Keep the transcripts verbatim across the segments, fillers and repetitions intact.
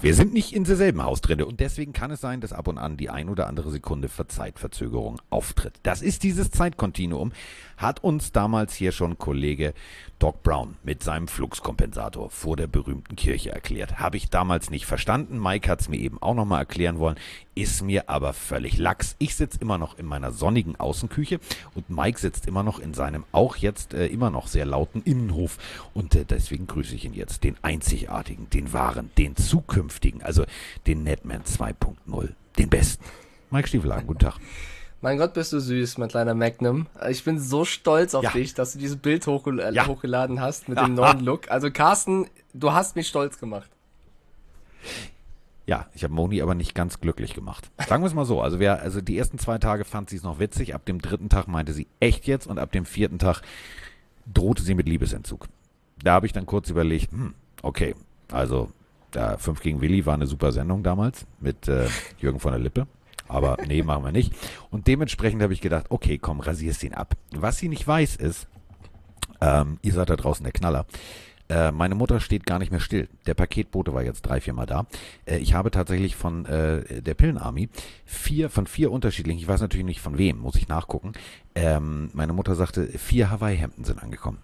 Wir sind nicht in derselben Hausdrinne und deswegen kann es sein, dass ab und an die ein oder andere Sekunde für Zeitverzögerung auftritt. Das ist dieses Zeitkontinuum, hat uns damals hier schon Kollege Doc Brown mit seinem Fluxkompensator vor der berühmten Kirche erklärt. Habe ich damals nicht verstanden. Mike hat es mir eben auch nochmal erklären wollen, ist mir aber völlig lax. Ich sitze immer noch in meiner sonnigen Außenküche und Mike sitzt immer noch in seinem auch jetzt äh, immer noch sehr lauten Innenhof und äh, deswegen grüße ich ihn jetzt, den einzigartigen, den wahren, den zukünftigen, also den Netman zwei Punkt null, den besten. Mike Stiefelagen, guten Tag. Mein Gott, bist du süß, mein kleiner Magnum. Ich bin so stolz auf ja. dich, dass du dieses Bild hochgel- ja. hochgeladen hast mit dem neuen Look. Also Carsten, du hast mich stolz gemacht. Ja, ich habe Moni aber nicht ganz glücklich gemacht. Sagen wir es mal so, also, wer, also die ersten zwei Tage fand sie es noch witzig, ab dem dritten Tag meinte sie echt jetzt und ab dem vierten Tag drohte sie mit Liebesentzug. Da habe ich dann kurz überlegt, hm, okay, also da fünf gegen Willi war eine super Sendung damals mit äh, Jürgen von der Lippe. Aber nee, machen wir nicht. Und dementsprechend habe ich gedacht, okay, komm, rasierst ihn ab. Was sie nicht weiß ist, ähm, ihr seid da draußen der Knaller, äh, meine Mutter steht gar nicht mehr still. Der Paketbote war jetzt drei, vier Mal da. Äh, ich habe tatsächlich von äh, der Pillenarmy vier, von vier unterschiedlichen, ich weiß natürlich nicht von wem, muss ich nachgucken, ähm, meine Mutter sagte, vier Hawaii-Hemden sind angekommen.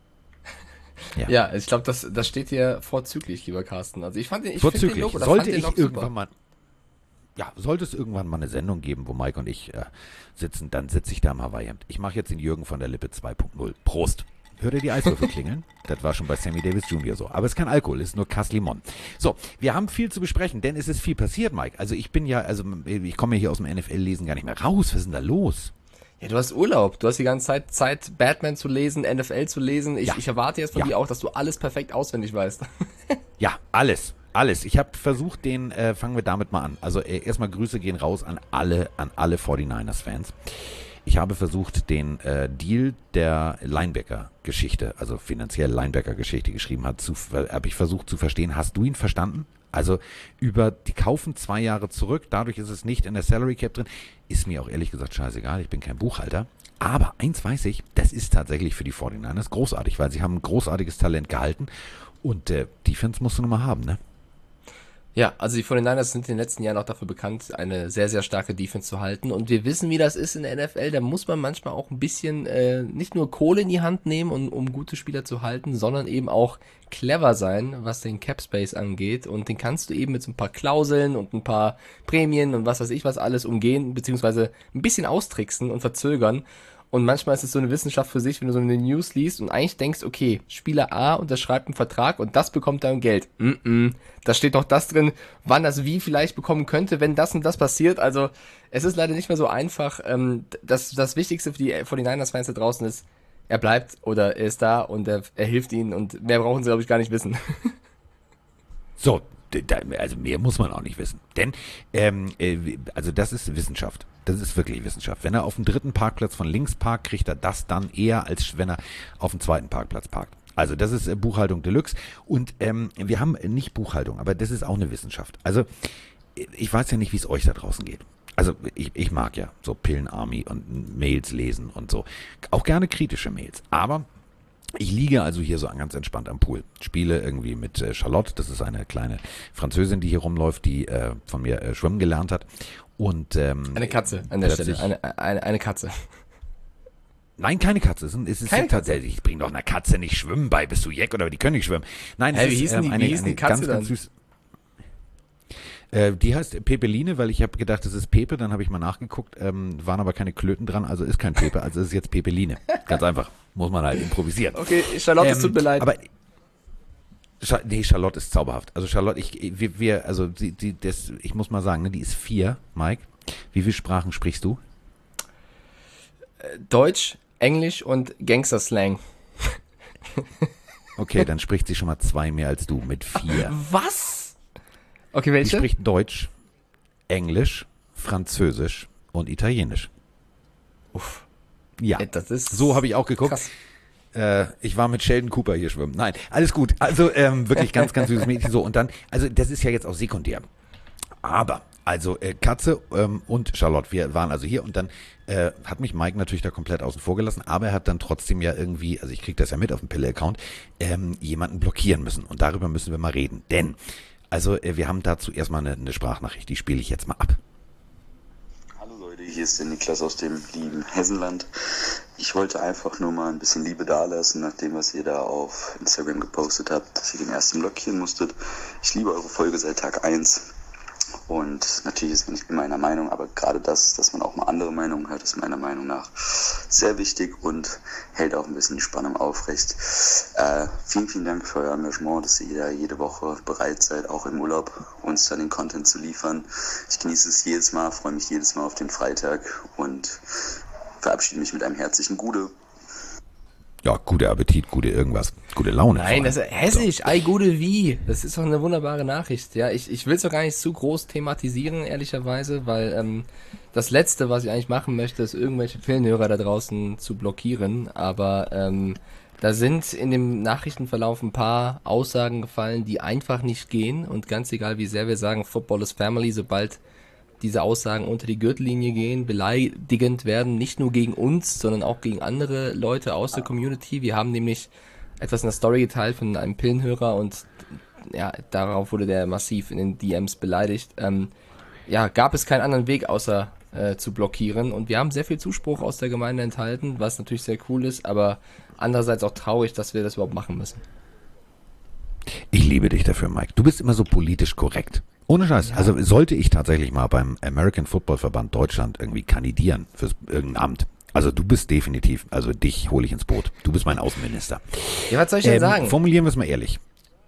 Ja, ja ich glaube, das, das steht hier vorzüglich, lieber Carsten. Also ich fand den, ich vorzüglich. Den Look, oder Sollte fand den ich Look irgendwann super. mal Ja, sollte es irgendwann mal eine Sendung geben, wo Mike und ich äh, sitzen, dann sitze ich da im Hawaii-Hemd. Ich mache jetzt den Jürgen von der Lippe zwei Punkt null. Prost. Hört ihr die Eiswürfel klingeln? Das war schon bei Sammy Davis Junior so. Aber es ist kein Alkohol, es ist nur Cass Limon. So, wir haben viel zu besprechen, denn es ist viel passiert, Mike. Also ich bin ja, also ich komme ja hier aus dem N F L-Lesen gar nicht mehr raus. Was ist denn da los? Ja, du hast Urlaub. Du hast die ganze Zeit Zeit, Batman zu lesen, N F L zu lesen. Ich, ja. ich erwarte jetzt von ja. dir auch, dass du alles perfekt auswendig weißt. Ja, alles. Alles. Ich habe versucht, den, äh, fangen wir damit mal an. Also äh, erstmal Grüße gehen raus an alle, an alle forty-niners-Fans. Ich habe versucht, den äh, Deal der Linebacker-Geschichte, also finanziell Linebacker-Geschichte geschrieben hat, zu, äh, habe ich versucht zu verstehen. Hast du ihn verstanden? Also über, die kaufen zwei Jahre zurück, dadurch ist es nicht in der Salary Cap drin. Ist mir auch ehrlich gesagt scheißegal, ich bin kein Buchhalter. Aber eins weiß ich, das ist tatsächlich für die forty-niners großartig, weil sie haben ein großartiges Talent gehalten und äh, Defense musst du nun mal haben, ne? Ja, also die forty-niners sind in den letzten Jahren auch dafür bekannt, eine sehr, sehr starke Defense zu halten. Und wir wissen, wie das ist in der N F L. Da muss man manchmal auch ein bisschen äh, nicht nur Kohle in die Hand nehmen, um, um gute Spieler zu halten, sondern eben auch clever sein, was den Cap Space angeht. Und den kannst du eben mit so ein paar Klauseln und ein paar Prämien und was weiß ich was alles umgehen, beziehungsweise ein bisschen austricksen und verzögern. Und manchmal ist es so eine Wissenschaft für sich, wenn du so eine News liest und eigentlich denkst, okay, Spieler A unterschreibt einen Vertrag und das bekommt dann Geld. Mm-mm. Da steht doch das drin, wann das wie vielleicht bekommen könnte, wenn das und das passiert. Also es ist leider nicht mehr so einfach. Das, das Wichtigste für die forty-niners-Fans da draußen ist, er bleibt oder er ist da und er, er hilft ihnen und mehr brauchen sie, glaube ich, gar nicht wissen. So, also mehr muss man auch nicht wissen. Denn, ähm, also das ist Wissenschaft. Das ist wirklich Wissenschaft. Wenn er auf dem dritten Parkplatz von links parkt, kriegt er das dann eher, als wenn er auf dem zweiten Parkplatz parkt. Also das ist äh, Buchhaltung Deluxe. Und ähm, wir haben nicht Buchhaltung, aber das ist auch eine Wissenschaft. Also ich weiß ja nicht, wie es euch da draußen geht. Also ich, ich mag ja so Pillenarmy und Mails lesen und so. Auch gerne kritische Mails. Aber ich liege also hier so ganz entspannt am Pool. Spiele irgendwie mit äh, Charlotte. Das ist eine kleine Französin, die hier rumläuft, die äh, von mir äh, schwimmen gelernt hat. Und, ähm, eine Katze an der Stelle. Eine, eine, eine Katze. Nein, keine Katze. Es ist, es ist tatsächlich, ich bringe doch einer Katze nicht Schwimmen bei. Bist du Jeck oder die können nicht schwimmen? Nein, hey, es wie ist hießen ähm, die, eine, wie hießen eine die Katze ganz, ganz süß. Äh, die heißt Pepeline, weil ich habe gedacht, das ist Pepe. Dann habe ich mal nachgeguckt, ähm, waren aber keine Klöten dran, also ist kein Pepe, also ist es jetzt Pepeline. Ganz einfach. Muss man halt improvisieren. Okay, Charlotte, ähm, es tut mir leid. Aber nee, Charlotte ist zauberhaft. Also Charlotte, ich, wir, wir also die, die, das, ich muss mal sagen, ne, die ist vier, Mike. Wie viele Sprachen sprichst du? Deutsch, Englisch und Gangster-Slang. Okay, dann spricht sie schon mal zwei mehr als du mit vier. Was? Okay, welche? Sie spricht Deutsch, Englisch, Französisch und Italienisch. Uff. Ja, das ist so habe ich auch geguckt. Krass. Äh, ich war mit Sheldon Cooper hier schwimmen. Nein, alles gut. Also ähm, wirklich ganz, ganz süßes Mädchen. So, und dann, also das ist ja jetzt auch sekundär. Aber, also äh, Katze ähm, und Charlotte, wir waren also hier und dann äh, hat mich Mike natürlich da komplett außen vor gelassen, aber er hat dann trotzdem ja irgendwie, also ich kriege das ja mit auf dem Pille-Account, ähm, jemanden blockieren müssen. Und darüber müssen wir mal reden. Denn Also äh, wir haben dazu erstmal eine, eine Sprachnachricht, die spiele ich jetzt mal ab. Hallo Leute, hier ist der Niklas aus dem lieben Hessenland. Ich wollte einfach nur mal ein bisschen Liebe dalassen, nach dem, was ihr da auf Instagram gepostet habt, dass ihr den ersten blockieren musstet. Ich liebe eure Folge seit Tag eins. Und natürlich ist man nicht immer einer Meinung, aber gerade das, dass man auch mal andere Meinungen hört, ist meiner Meinung nach sehr wichtig und hält auch ein bisschen die Spannung aufrecht. Äh, vielen, vielen Dank für euer Engagement, dass ihr da jede Woche bereit seid, auch im Urlaub uns dann den Content zu liefern. Ich genieße es jedes Mal, freue mich jedes Mal auf den Freitag und verabschiede mich mit einem herzlichen Gude. Ja, guter Appetit, gute irgendwas, gute Laune. Nein, das ist hessisch, ei gute wie. Das ist doch eine wunderbare Nachricht. Ja, ich, ich will es doch gar nicht zu groß thematisieren, ehrlicherweise, weil ähm, das Letzte, was ich eigentlich machen möchte, ist irgendwelche Pillenhörer da draußen zu blockieren. Aber ähm, da sind in dem Nachrichtenverlauf ein paar Aussagen gefallen, die einfach nicht gehen. Und ganz egal, wie sehr wir sagen, Football is Family, sobald diese Aussagen unter die Gürtellinie gehen, beleidigend werden, nicht nur gegen uns, sondern auch gegen andere Leute aus der Community. Wir haben nämlich etwas in der Story geteilt von einem Pillenhörer und ja, darauf wurde der massiv in den D Ms beleidigt. Ähm, ja, gab es keinen anderen Weg, außer äh, zu blockieren. Und wir haben sehr viel Zuspruch aus der Gemeinde enthalten, was natürlich sehr cool ist, aber andererseits auch traurig, dass wir das überhaupt machen müssen. Ich liebe dich dafür, Mike. Du bist immer so politisch korrekt. Ohne Scheiß. Ja. Also sollte ich tatsächlich mal beim American Football Verband Deutschland irgendwie kandidieren für irgendein Amt. Also du bist definitiv, also dich hole ich ins Boot. Du bist mein Außenminister. Ja, was soll ich denn ähm, sagen? Formulieren wir es mal ehrlich.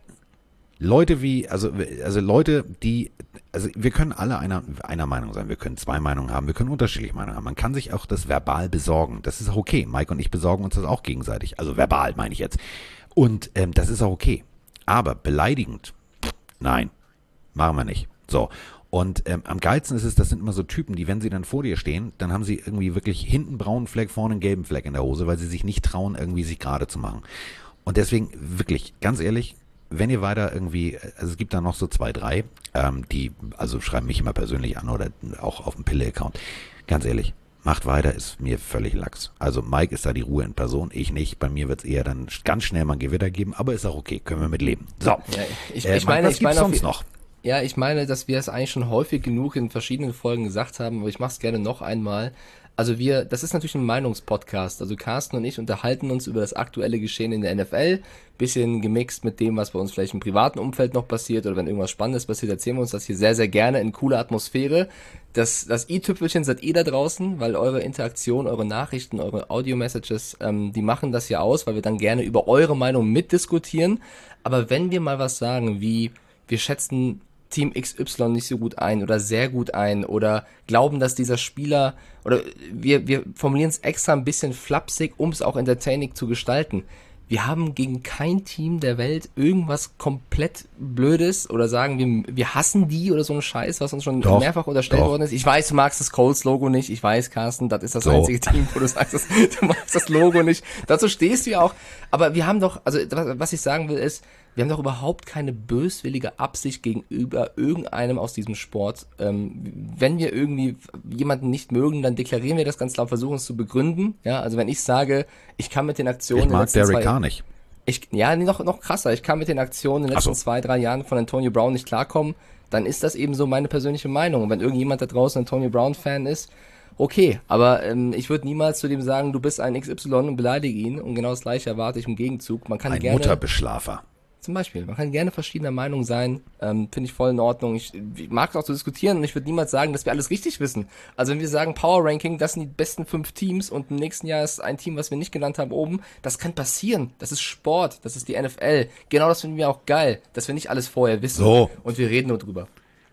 Leute wie, also, also Leute, die, also wir können alle einer, einer Meinung sein, wir können zwei Meinungen haben, wir können unterschiedliche Meinungen haben. Man kann sich auch das verbal besorgen. Das ist auch okay. Mike und ich besorgen uns das auch gegenseitig. Also verbal meine ich jetzt. Und ähm, das ist auch okay. Aber beleidigend, nein. Machen wir nicht. So. Und ähm, am geilsten ist es, das sind immer so Typen, die, wenn sie dann vor dir stehen, dann haben sie irgendwie wirklich hinten einen braunen Fleck, vorne einen gelben Fleck in der Hose, weil sie sich nicht trauen, irgendwie sich gerade zu machen. Und deswegen, wirklich, ganz ehrlich, wenn ihr weiter irgendwie, also es gibt da noch so zwei, drei, ähm, die, also schreiben mich immer persönlich an oder auch auf dem Pille-Account. Ganz ehrlich, macht weiter, ist mir völlig lax. Also Mike ist da die Ruhe in Person, ich nicht. Bei mir wird es eher dann ganz schnell mal ein Gewitter geben, aber ist auch okay, können wir mit leben. So, ja, ich, äh, ich meine, was ich meine sonst noch? Ja, ich meine, dass wir es eigentlich schon häufig genug in verschiedenen Folgen gesagt haben, aber ich mache es gerne noch einmal. Also wir, das ist natürlich ein Meinungspodcast. Also Carsten und ich unterhalten uns über das aktuelle Geschehen in der N F L, bisschen gemixt mit dem, was bei uns vielleicht im privaten Umfeld noch passiert oder wenn irgendwas Spannendes passiert, erzählen wir uns das hier sehr, sehr gerne in cooler Atmosphäre. Das, das i-Tüpfelchen seid ihr da draußen, weil eure Interaktion, eure Nachrichten, eure Audio-Messages, ähm, die machen das ja aus, weil wir dann gerne über eure Meinung mitdiskutieren. Aber wenn wir mal was sagen, wie wir schätzen Team X Y nicht so gut ein oder sehr gut ein oder glauben, dass dieser Spieler, oder wir, wir formulieren es extra ein bisschen flapsig, um es auch entertaining zu gestalten. Wir haben gegen kein Team der Welt irgendwas komplett Blödes oder sagen, wir, wir hassen die oder so einen Scheiß, was uns schon doch, mehrfach unterstellt doch. worden ist. Ich weiß, du magst das Colts-Logo nicht. Ich weiß, Carsten, das ist das so. einzige Team, wo du sagst, das, du magst das Logo nicht. Dazu stehst du ja auch. Aber wir haben doch, also was ich sagen will ist, wir haben doch überhaupt keine böswillige Absicht gegenüber irgendeinem aus diesem Sport. Ähm, wenn wir irgendwie jemanden nicht mögen, dann deklarieren wir das ganz klar, versuchen es zu begründen. Ja, also wenn ich sage, ich kann mit den Aktionen... Ich mag Derek Carr nicht. Ich, ja, noch, noch krasser. Ich kann mit den Aktionen in den letzten so. zwei, drei Jahren von Antonio Brown nicht klarkommen. Dann ist das eben so meine persönliche Meinung. Und wenn irgendjemand da draußen Antonio Brown-Fan ist, okay. Aber ähm, ich würde niemals zu dem sagen, du bist ein X Y und beleidige ihn. Und genau das Gleiche erwarte ich im Gegenzug. Man kann ein gerne... Mutterbeschlafer. Zum Beispiel. Man kann gerne verschiedener Meinung sein. Ähm, Finde ich voll in Ordnung. Ich, ich mag es auch zu diskutieren und ich würde niemals sagen, dass wir alles richtig wissen. Also wenn wir sagen Power Ranking, das sind die besten fünf Teams und im nächsten Jahr ist ein Team, was wir nicht genannt haben, oben. Das kann passieren. Das ist Sport. Das ist die N F L. Genau das finden wir auch geil, dass wir nicht alles vorher wissen. So. Und wir reden nur drüber.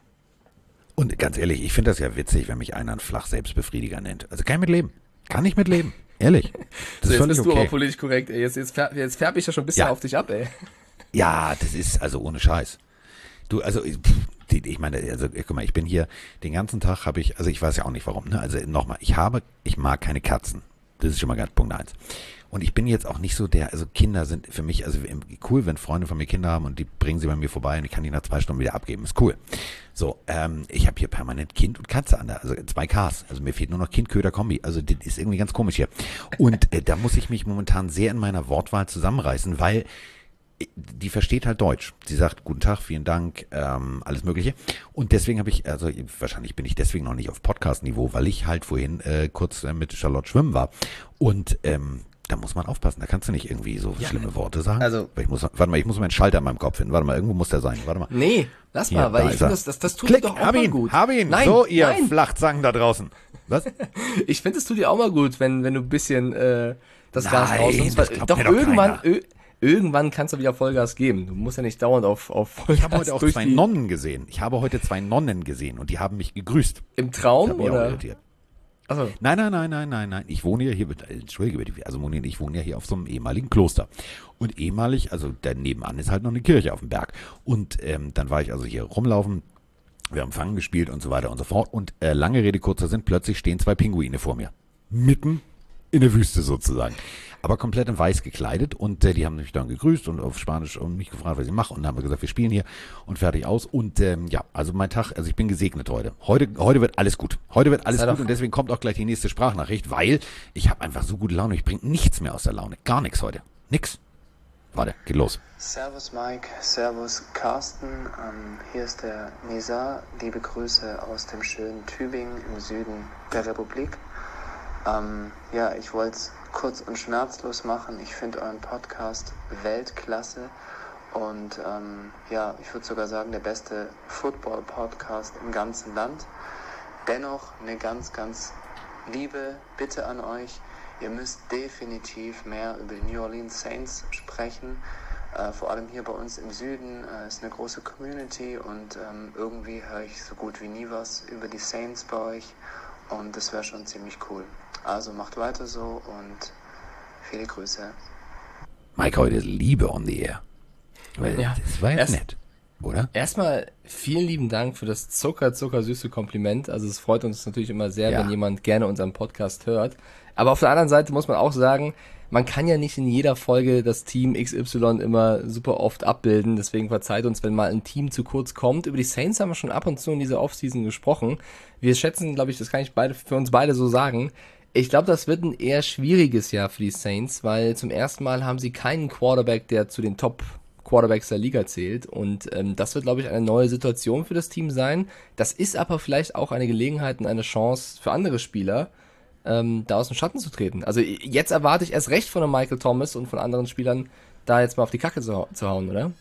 Und ganz ehrlich, ich finde das ja witzig, wenn mich einer einen flach Selbstbefriediger nennt. Also kann ich mit leben. Kann ich mit leben. Ehrlich. Das so, ist jetzt bist okay. du aber politisch korrekt, ey. Jetzt, jetzt, färb, jetzt färb ich ja schon ein bisschen ja. auf dich ab, ey. Ja, das ist also ohne Scheiß. Du, also pff, ich meine, also guck mal, ich bin hier den ganzen Tag habe ich, also ich weiß ja auch nicht warum, ne? Also nochmal, ich habe, ich mag keine Katzen. Das ist schon mal ganz Punkt eins. Und ich bin jetzt auch nicht so der, also Kinder sind für mich, also cool, wenn Freunde von mir Kinder haben und die bringen sie bei mir vorbei und ich kann die nach zwei Stunden wieder abgeben. Ist cool. So, ähm, ich habe hier permanent Kind und Katze an der, also zwei Ks. Also mir fehlt nur noch Kind-Köder-Kombi. Also das ist irgendwie ganz komisch hier. Und äh, da muss ich mich momentan sehr in meiner Wortwahl zusammenreißen, weil die versteht halt Deutsch. Sie sagt, guten Tag, vielen Dank, ähm, alles Mögliche. Und deswegen habe ich, also wahrscheinlich bin ich deswegen noch nicht auf Podcast-Niveau, weil ich halt vorhin äh, kurz äh, mit Charlotte schwimmen war. Und ähm, da muss man aufpassen, da kannst du nicht irgendwie so ja, schlimme Worte sagen. Also, ich muss, warte mal, ich muss meinen Schalter in meinem Kopf finden. Warte mal, irgendwo muss der sein. Warte mal. Nee, lass Hier, mal, weil da ich ist er. finde, das, das, das tut Klick, dir doch auch hab mal ihn, gut. hab ihn. Nein, so, ihr nein. Flachzangen da draußen. Was? Ich finde, es tut dir auch mal gut, wenn, wenn du ein bisschen äh, das Nein, Gas rausnimmst. das Weil glaubt doch mir doch irgendwann, keiner. ö, irgendwann kannst du wieder Vollgas geben. Du musst ja nicht dauernd auf, auf Vollgas Ich habe heute auch durch zwei die, Nonnen gesehen. Ich habe heute zwei Nonnen gesehen und die haben mich gegrüßt. im Das Traum hat mich auch oder? irritiert. Achso. Nein, nein, nein, nein, nein, nein. Ich wohne ja hier, mit- entschuldige bitte, also Moni, ich wohne ja hier auf so einem ehemaligen Kloster. Und ehemalig, also da nebenan ist halt noch eine Kirche auf dem Berg. Und ähm, dann war ich also hier rumlaufen, wir haben Fangen gespielt und so weiter und so fort. Und äh, lange Rede, kurzer Sinn, plötzlich stehen zwei Pinguine vor mir. Mitten in der Wüste sozusagen. Aber komplett in weiß gekleidet und äh, die haben mich dann gegrüßt und auf Spanisch und mich gefragt, was ich mache und dann haben wir gesagt, wir spielen hier und fertig aus und ähm, ja, also mein Tag, also ich bin gesegnet heute. Heute, heute wird alles gut. Heute wird alles Sei gut doch- und deswegen kommt auch gleich die nächste Sprachnachricht, weil ich habe einfach so gute Laune, ich bringe nichts mehr aus der Laune, gar nichts heute, nix. Warte, geht los. Servus Mike, Servus Carsten, ähm, hier ist der Nizar, liebe Grüße aus dem schönen Tübingen im Süden der Republik. Ähm, ja, ich wollte es kurz und schmerzlos machen, ich finde euren Podcast Weltklasse und ähm, ja, ich würde sogar sagen, der beste Football-Podcast im ganzen Land. Dennoch eine ganz, ganz liebe Bitte an euch. Ihr müsst definitiv mehr über die New Orleans Saints sprechen. Äh, vor allem hier bei uns im Süden äh, ist eine große Community und ähm, irgendwie höre ich so gut wie nie was über die Saints bei euch und das wäre schon ziemlich cool. Also macht weiter so und viele Grüße. Mike, heute ist Liebe on the air. Weil Ja. das war jetzt Erst- nett, oder? Erstmal vielen lieben Dank für das zucker, zuckersüße Kompliment. Also es freut uns natürlich immer sehr, Ja. wenn jemand gerne unseren Podcast hört. Aber auf der anderen Seite muss man auch sagen, man kann ja nicht in jeder Folge das Team X Y immer super oft abbilden. Deswegen verzeiht uns, wenn mal ein Team zu kurz kommt. Über die Saints haben wir schon ab und zu in dieser Offseason gesprochen. Wir schätzen, glaube ich, das kann ich beide, für uns beide so sagen. Ich glaube, das wird ein eher schwieriges Jahr für die Saints, weil zum ersten Mal haben sie keinen Quarterback, der zu den Top Quarterbacks der Liga zählt und ähm, das wird, glaube ich, eine neue Situation für das Team sein. Das ist aber vielleicht auch eine Gelegenheit und eine Chance für andere Spieler, ähm, da aus dem Schatten zu treten. Also jetzt erwarte ich erst recht von einem Michael Thomas und von anderen Spielern, da jetzt mal auf die Kacke zu, hau- zu hauen, oder?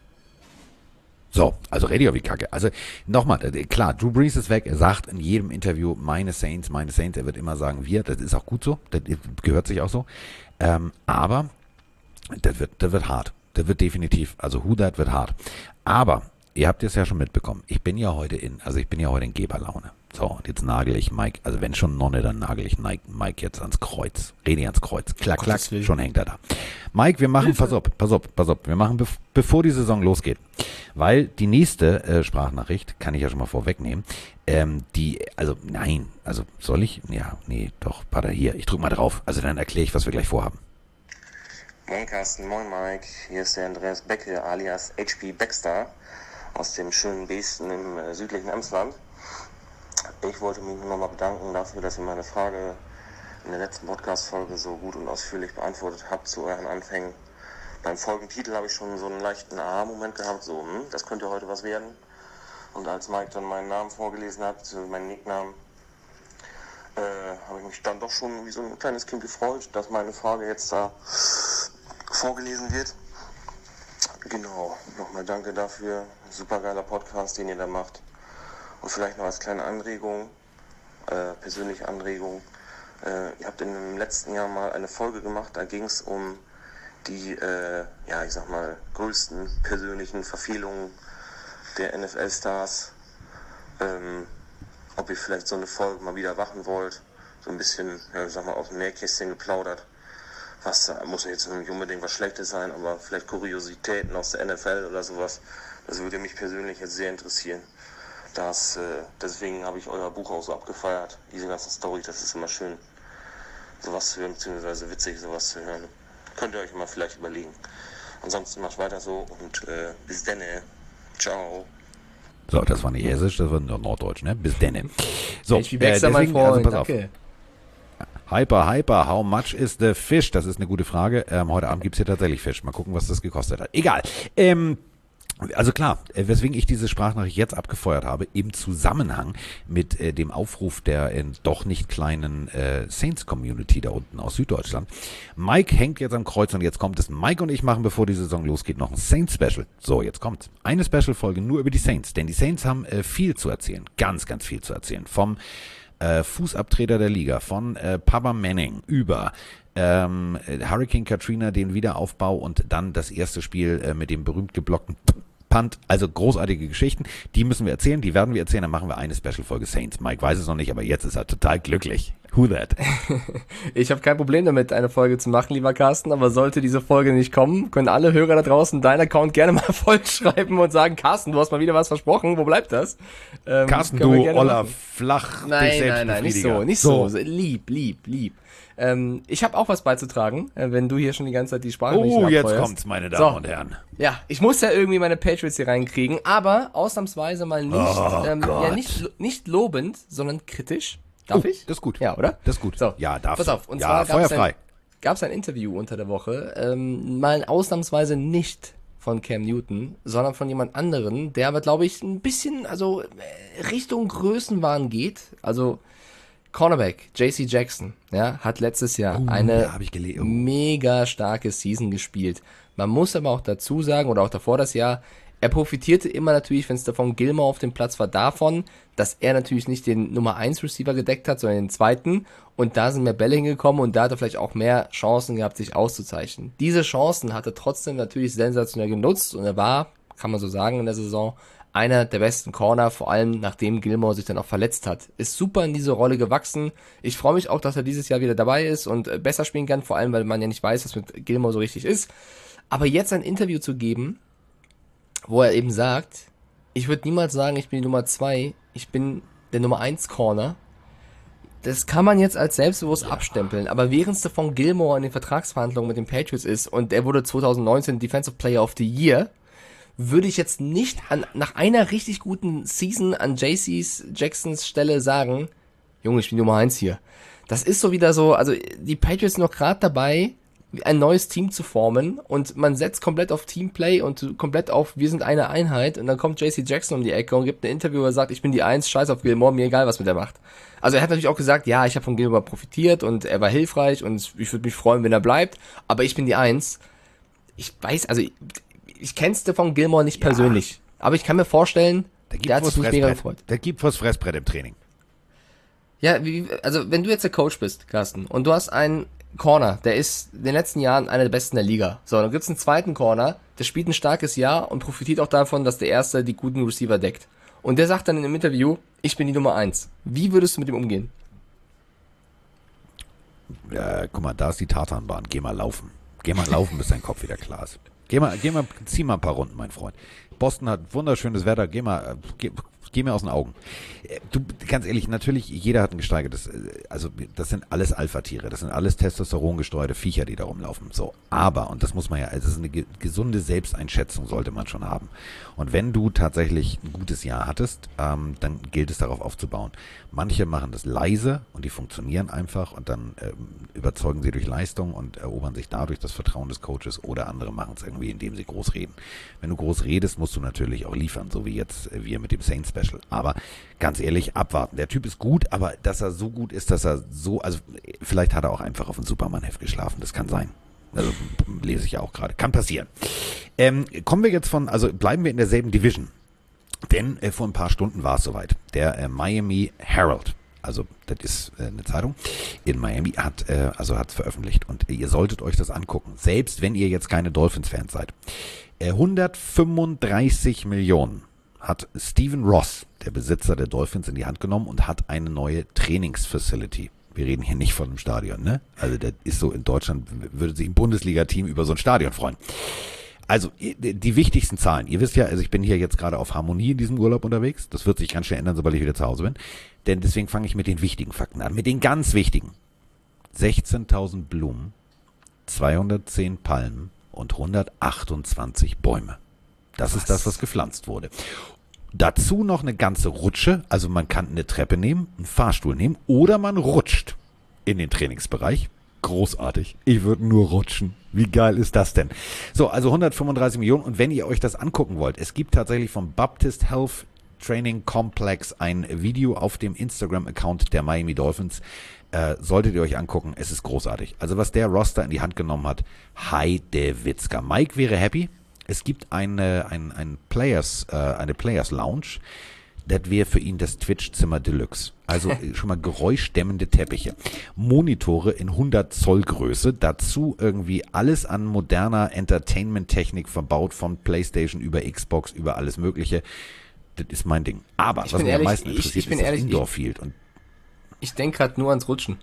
So, also Radio wie Kacke. Also nochmal, äh, klar, Drew Brees ist weg. Er sagt in jedem Interview, meine Saints, meine Saints. Er wird immer sagen, wir. Das ist auch gut so. Das gehört sich auch so. Ähm, aber das wird, das wird hart. Das wird definitiv, also Who That wird hart. Aber ihr habt es ja schon mitbekommen. Ich bin ja heute in, also ich bin ja heute in Geberlaune. So, und jetzt nagel ich Mike, also wenn schon Nonne, dann nagel ich Mike, Mike jetzt ans Kreuz. Rede ans Kreuz. Klack, klack, Gottes Willen. schon hängt er da. Mike, wir machen, pass auf, pass auf, pass auf. Wir machen, bev- bevor die Saison losgeht. Weil die nächste äh, Sprachnachricht, kann ich ja schon mal vorwegnehmen, ähm, die, also nein, also soll ich? Ja, nee, doch, warte, hier, ich drück mal drauf. Also dann erkläre ich, was wir gleich vorhaben. Moin Carsten, moin Mike, hier ist der Andreas Becke alias H P Baxter aus dem schönen Beesten im äh, südlichen Emsland. Ich wollte mich nur nochmal bedanken dafür, dass ihr meine Frage in der letzten Podcast-Folge so gut und ausführlich beantwortet habt zu euren Anfängen. Beim Folgentitel habe ich schon so einen leichten Aha-Moment gehabt, so, hm, das könnte heute was werden. Und als Mike dann meinen Namen vorgelesen hat, beziehungsweise meinen Nicknamen, äh, habe ich mich dann doch schon wie so ein kleines Kind gefreut, dass meine Frage jetzt da vorgelesen wird. Genau, nochmal danke dafür. Super geiler Podcast, den ihr da macht. Und vielleicht noch als kleine Anregung, äh, persönliche Anregung. Äh, ihr habt in dem letzten Jahr mal eine Folge gemacht, da ging es um die, äh, ja, ich sag mal, größten persönlichen Verfehlungen der N F L-Stars. Ähm, ob ihr vielleicht so eine Folge mal wieder machen wollt. So ein bisschen, ja, ich sag mal, aus dem Nähkästchen geplaudert. Was, da muss jetzt nicht unbedingt was Schlechtes sein, aber vielleicht Kuriositäten aus der N F L oder sowas. Das würde mich persönlich jetzt sehr interessieren. Das, äh, deswegen habe ich euer Buch auch so abgefeiert. Diese ganzen Storys, das ist immer schön, sowas zu hören, beziehungsweise witzig, sowas zu hören. Könnt ihr euch mal vielleicht überlegen. Ansonsten macht weiter so und äh, bis denne. Ciao. So, das war nicht Hessisch, das war nur Norddeutsch, ne? Bis denne. So, H P Baxter, mein deswegen, also Freund, pass auf. danke. Hyper, hyper, how much is the fish? Das ist eine gute Frage. Ähm, heute Abend gibt es hier tatsächlich Fisch. Mal gucken, was das gekostet hat. Egal. Ähm, Also klar, äh, weswegen ich diese Sprachnachricht jetzt abgefeuert habe, im Zusammenhang mit äh, dem Aufruf der äh, doch nicht kleinen äh, Saints-Community da unten aus Süddeutschland. Mike hängt jetzt am Kreuz und jetzt kommt es. Mike und ich machen, bevor die Saison losgeht, noch ein Saints-Special. So, jetzt kommt's. Eine Special-Folge nur über die Saints, denn die Saints haben äh, viel zu erzählen. Ganz, ganz viel zu erzählen. Vom äh, Fußabtreter der Liga, von äh, Papa Manning über ähm, Hurricane Katrina, den Wiederaufbau und dann das erste Spiel äh, mit dem berühmt geblockten Punt. Also großartige Geschichten, die müssen wir erzählen, die werden wir erzählen, dann machen wir eine Special-Folge Saints. Mike weiß es noch nicht, aber jetzt ist er total glücklich. Who that? Ich habe kein Problem damit, eine Folge zu machen, lieber Carsten, aber sollte diese Folge nicht kommen, können alle Hörer da draußen deinen Account gerne mal vollschreiben und sagen, Carsten, du hast mal wieder was versprochen, wo bleibt das? Ähm, Carsten, du Oller, flach, nein, dich selbst nein, nein, nicht so, nicht so. so. Lieb, lieb, lieb. Ähm, ich habe auch was beizutragen, äh, wenn du hier schon die ganze Zeit die Sprache nicht Oh, jetzt abfeuerst. kommt's, meine Damen So. und Herren. Ja, ich muss ja irgendwie meine Patriots hier reinkriegen, aber ausnahmsweise mal nicht, Oh ähm, Gott. ja, nicht, nicht lobend, sondern kritisch. Darf Oh, ich? das ist gut. Ja, oder? Das ist gut. So, Ja, darfst pass du. auf. Und Ja, zwar gab es feuerfrei. ein, gab's ein Interview unter der Woche, ähm, mal ausnahmsweise nicht von Cam Newton, sondern von jemand anderen, der aber, glaube ich, ein bisschen, also äh, Richtung Größenwahn geht. Also Cornerback, J C Jackson, ja, hat letztes Jahr Oh, eine ja, hab ich gele- oh. mega starke Season gespielt. Man muss aber auch dazu sagen, oder auch davor das Jahr, er profitierte immer natürlich, wenn Stephon Gilmore auf dem Platz war, davon, dass er natürlich nicht den Nummer eins Receiver gedeckt hat, sondern den zweiten. Und da sind mehr Bälle hingekommen und da hat er vielleicht auch mehr Chancen gehabt, sich auszuzeichnen. Diese Chancen hat er trotzdem natürlich sensationell genutzt und er war, kann man so sagen, in der Saison einer der besten Corner, vor allem nachdem Gilmore sich dann auch verletzt hat. Ist super in diese Rolle gewachsen. Ich freue mich auch, dass er dieses Jahr wieder dabei ist und äh, besser spielen kann, vor allem, weil man ja nicht weiß, was mit Gilmore so richtig ist. Aber jetzt ein Interview zu geben, wo er eben sagt, ich würde niemals sagen, ich bin die Nummer zwei, ich bin der Nummer eins Corner. Das kann man jetzt als selbstbewusst abstempeln, aber während Stephon Gilmore in den Vertragsverhandlungen mit den Patriots ist und er wurde zwanzig neunzehn Defensive Player of the Year, würde ich jetzt nicht an, nach einer richtig guten Season an J C Jacksons Stelle sagen, Junge, ich bin Nummer eins hier. Das ist so wieder so, also die Patriots sind noch gerade dabei, ein neues Team zu formen und man setzt komplett auf Teamplay und komplett auf, wir sind eine Einheit und dann kommt J C Jackson um die Ecke und gibt ein Interview, wo er sagt, ich bin die Eins, scheiß auf Gilmore, mir egal, was mit der macht. Also er hat natürlich auch gesagt, ja, ich habe von Gilmore profitiert und er war hilfreich und ich würde mich freuen, wenn er bleibt, aber ich bin die Eins. Ich weiß, also ich, ich kenne Stephon Gilmore nicht Ja. persönlich, aber ich kann mir vorstellen, Der gibt der hat vors sich nicht mega Fressbrett. gefreut. Der gibt vors Fressbrett im Training. Ja, wie, also wenn du jetzt der Coach bist, Carsten, und du hast einen Corner, der ist in den letzten Jahren einer der besten der Liga. So, dann gibt's einen zweiten Corner, der spielt ein starkes Jahr und profitiert auch davon, dass der erste die guten Receiver deckt. Und der sagt dann in einem Interview, ich bin die Nummer eins. Wie würdest du mit ihm umgehen? Ja, guck mal, da ist die Tatanbahn. Geh mal laufen. Geh mal laufen, bis dein Kopf wieder klar ist. Geh mal, geh mal, zieh mal ein paar Runden, mein Freund. Boston hat wunderschönes Wetter. Geh mal, geh, geh mir aus den Augen. Du, ganz ehrlich, natürlich, jeder hat ein gesteigertes, also das sind alles Alpha-Tiere, das sind alles testosterongesteuerte Viecher, die da rumlaufen. So, aber, und das muss man ja, also das ist eine ge- gesunde Selbsteinschätzung sollte man schon haben. Und wenn du tatsächlich ein gutes Jahr hattest, ähm, dann gilt es darauf aufzubauen. Manche machen das leise und die funktionieren einfach und dann ähm, überzeugen sie durch Leistung und erobern sich dadurch das Vertrauen des Coaches, oder andere machen es irgendwie, indem sie groß reden. Wenn du groß redest, musst du natürlich auch liefern, so wie jetzt äh, wir mit dem Saints Special. Aber ganz ehrlich, abwarten. Der Typ ist gut, aber dass er so gut ist, dass er so, also vielleicht hat er auch einfach auf ein Superman-Heft geschlafen, das kann sein. Also lese ich ja auch gerade. Kann passieren. Ähm, kommen wir jetzt von, also bleiben wir in derselben Division. Denn äh, vor ein paar Stunden war es soweit. Der äh, Miami Herald, also das ist äh, eine Zeitung in Miami, hat äh, also hat veröffentlicht und ihr solltet euch das angucken, selbst wenn ihr jetzt keine Dolphins-Fans seid. Äh, hundertfünfunddreißig Millionen hat Stephen Ross, der Besitzer der Dolphins, in die Hand genommen und hat eine neue Trainingsfacility. Wir reden hier nicht von einem Stadion, ne? Also das ist so, in Deutschland würde sich ein Bundesliga-Team über so ein Stadion freuen. Also die wichtigsten Zahlen. Ihr wisst ja, also ich bin hier jetzt gerade auf Harmonie in diesem Urlaub unterwegs. Das wird sich ganz schnell ändern, sobald ich wieder zu Hause bin. Denn deswegen fange ich mit den wichtigen Fakten an. Mit den ganz wichtigen. sechzehntausend Blumen, zweihundertzehn Palmen und hundertachtundzwanzig Bäume. Das was? ist das, was gepflanzt wurde. Dazu noch eine ganze Rutsche. Also man kann eine Treppe nehmen, einen Fahrstuhl nehmen oder man rutscht. in den Trainingsbereich. Großartig. Ich würde nur rutschen. Wie geil ist das denn? So, also hundertfünfunddreißig Millionen. Und wenn ihr euch das angucken wollt, es gibt tatsächlich vom Baptist Health Training Complex ein Video auf dem Instagram-Account der Miami Dolphins. Äh, solltet ihr euch angucken. Es ist großartig. Also was der Roster in die Hand genommen hat, Heidewitzka. Mike wäre happy. Es gibt eine, ein, ein Players, äh, eine Players Lounge. Das wäre für ihn das Twitch-Zimmer Deluxe. Also schon mal geräuschdämmende Teppiche. Monitore in hundert Zoll Größe. Dazu irgendwie alles an moderner Entertainment-Technik verbaut, von PlayStation über Xbox, über alles Mögliche. Das ist mein Ding. Aber ich was mich ehrlich, am meisten interessiert, ich, ich ist das ehrlich, Indoor-Field. Und ich denke gerade nur ans Rutschen.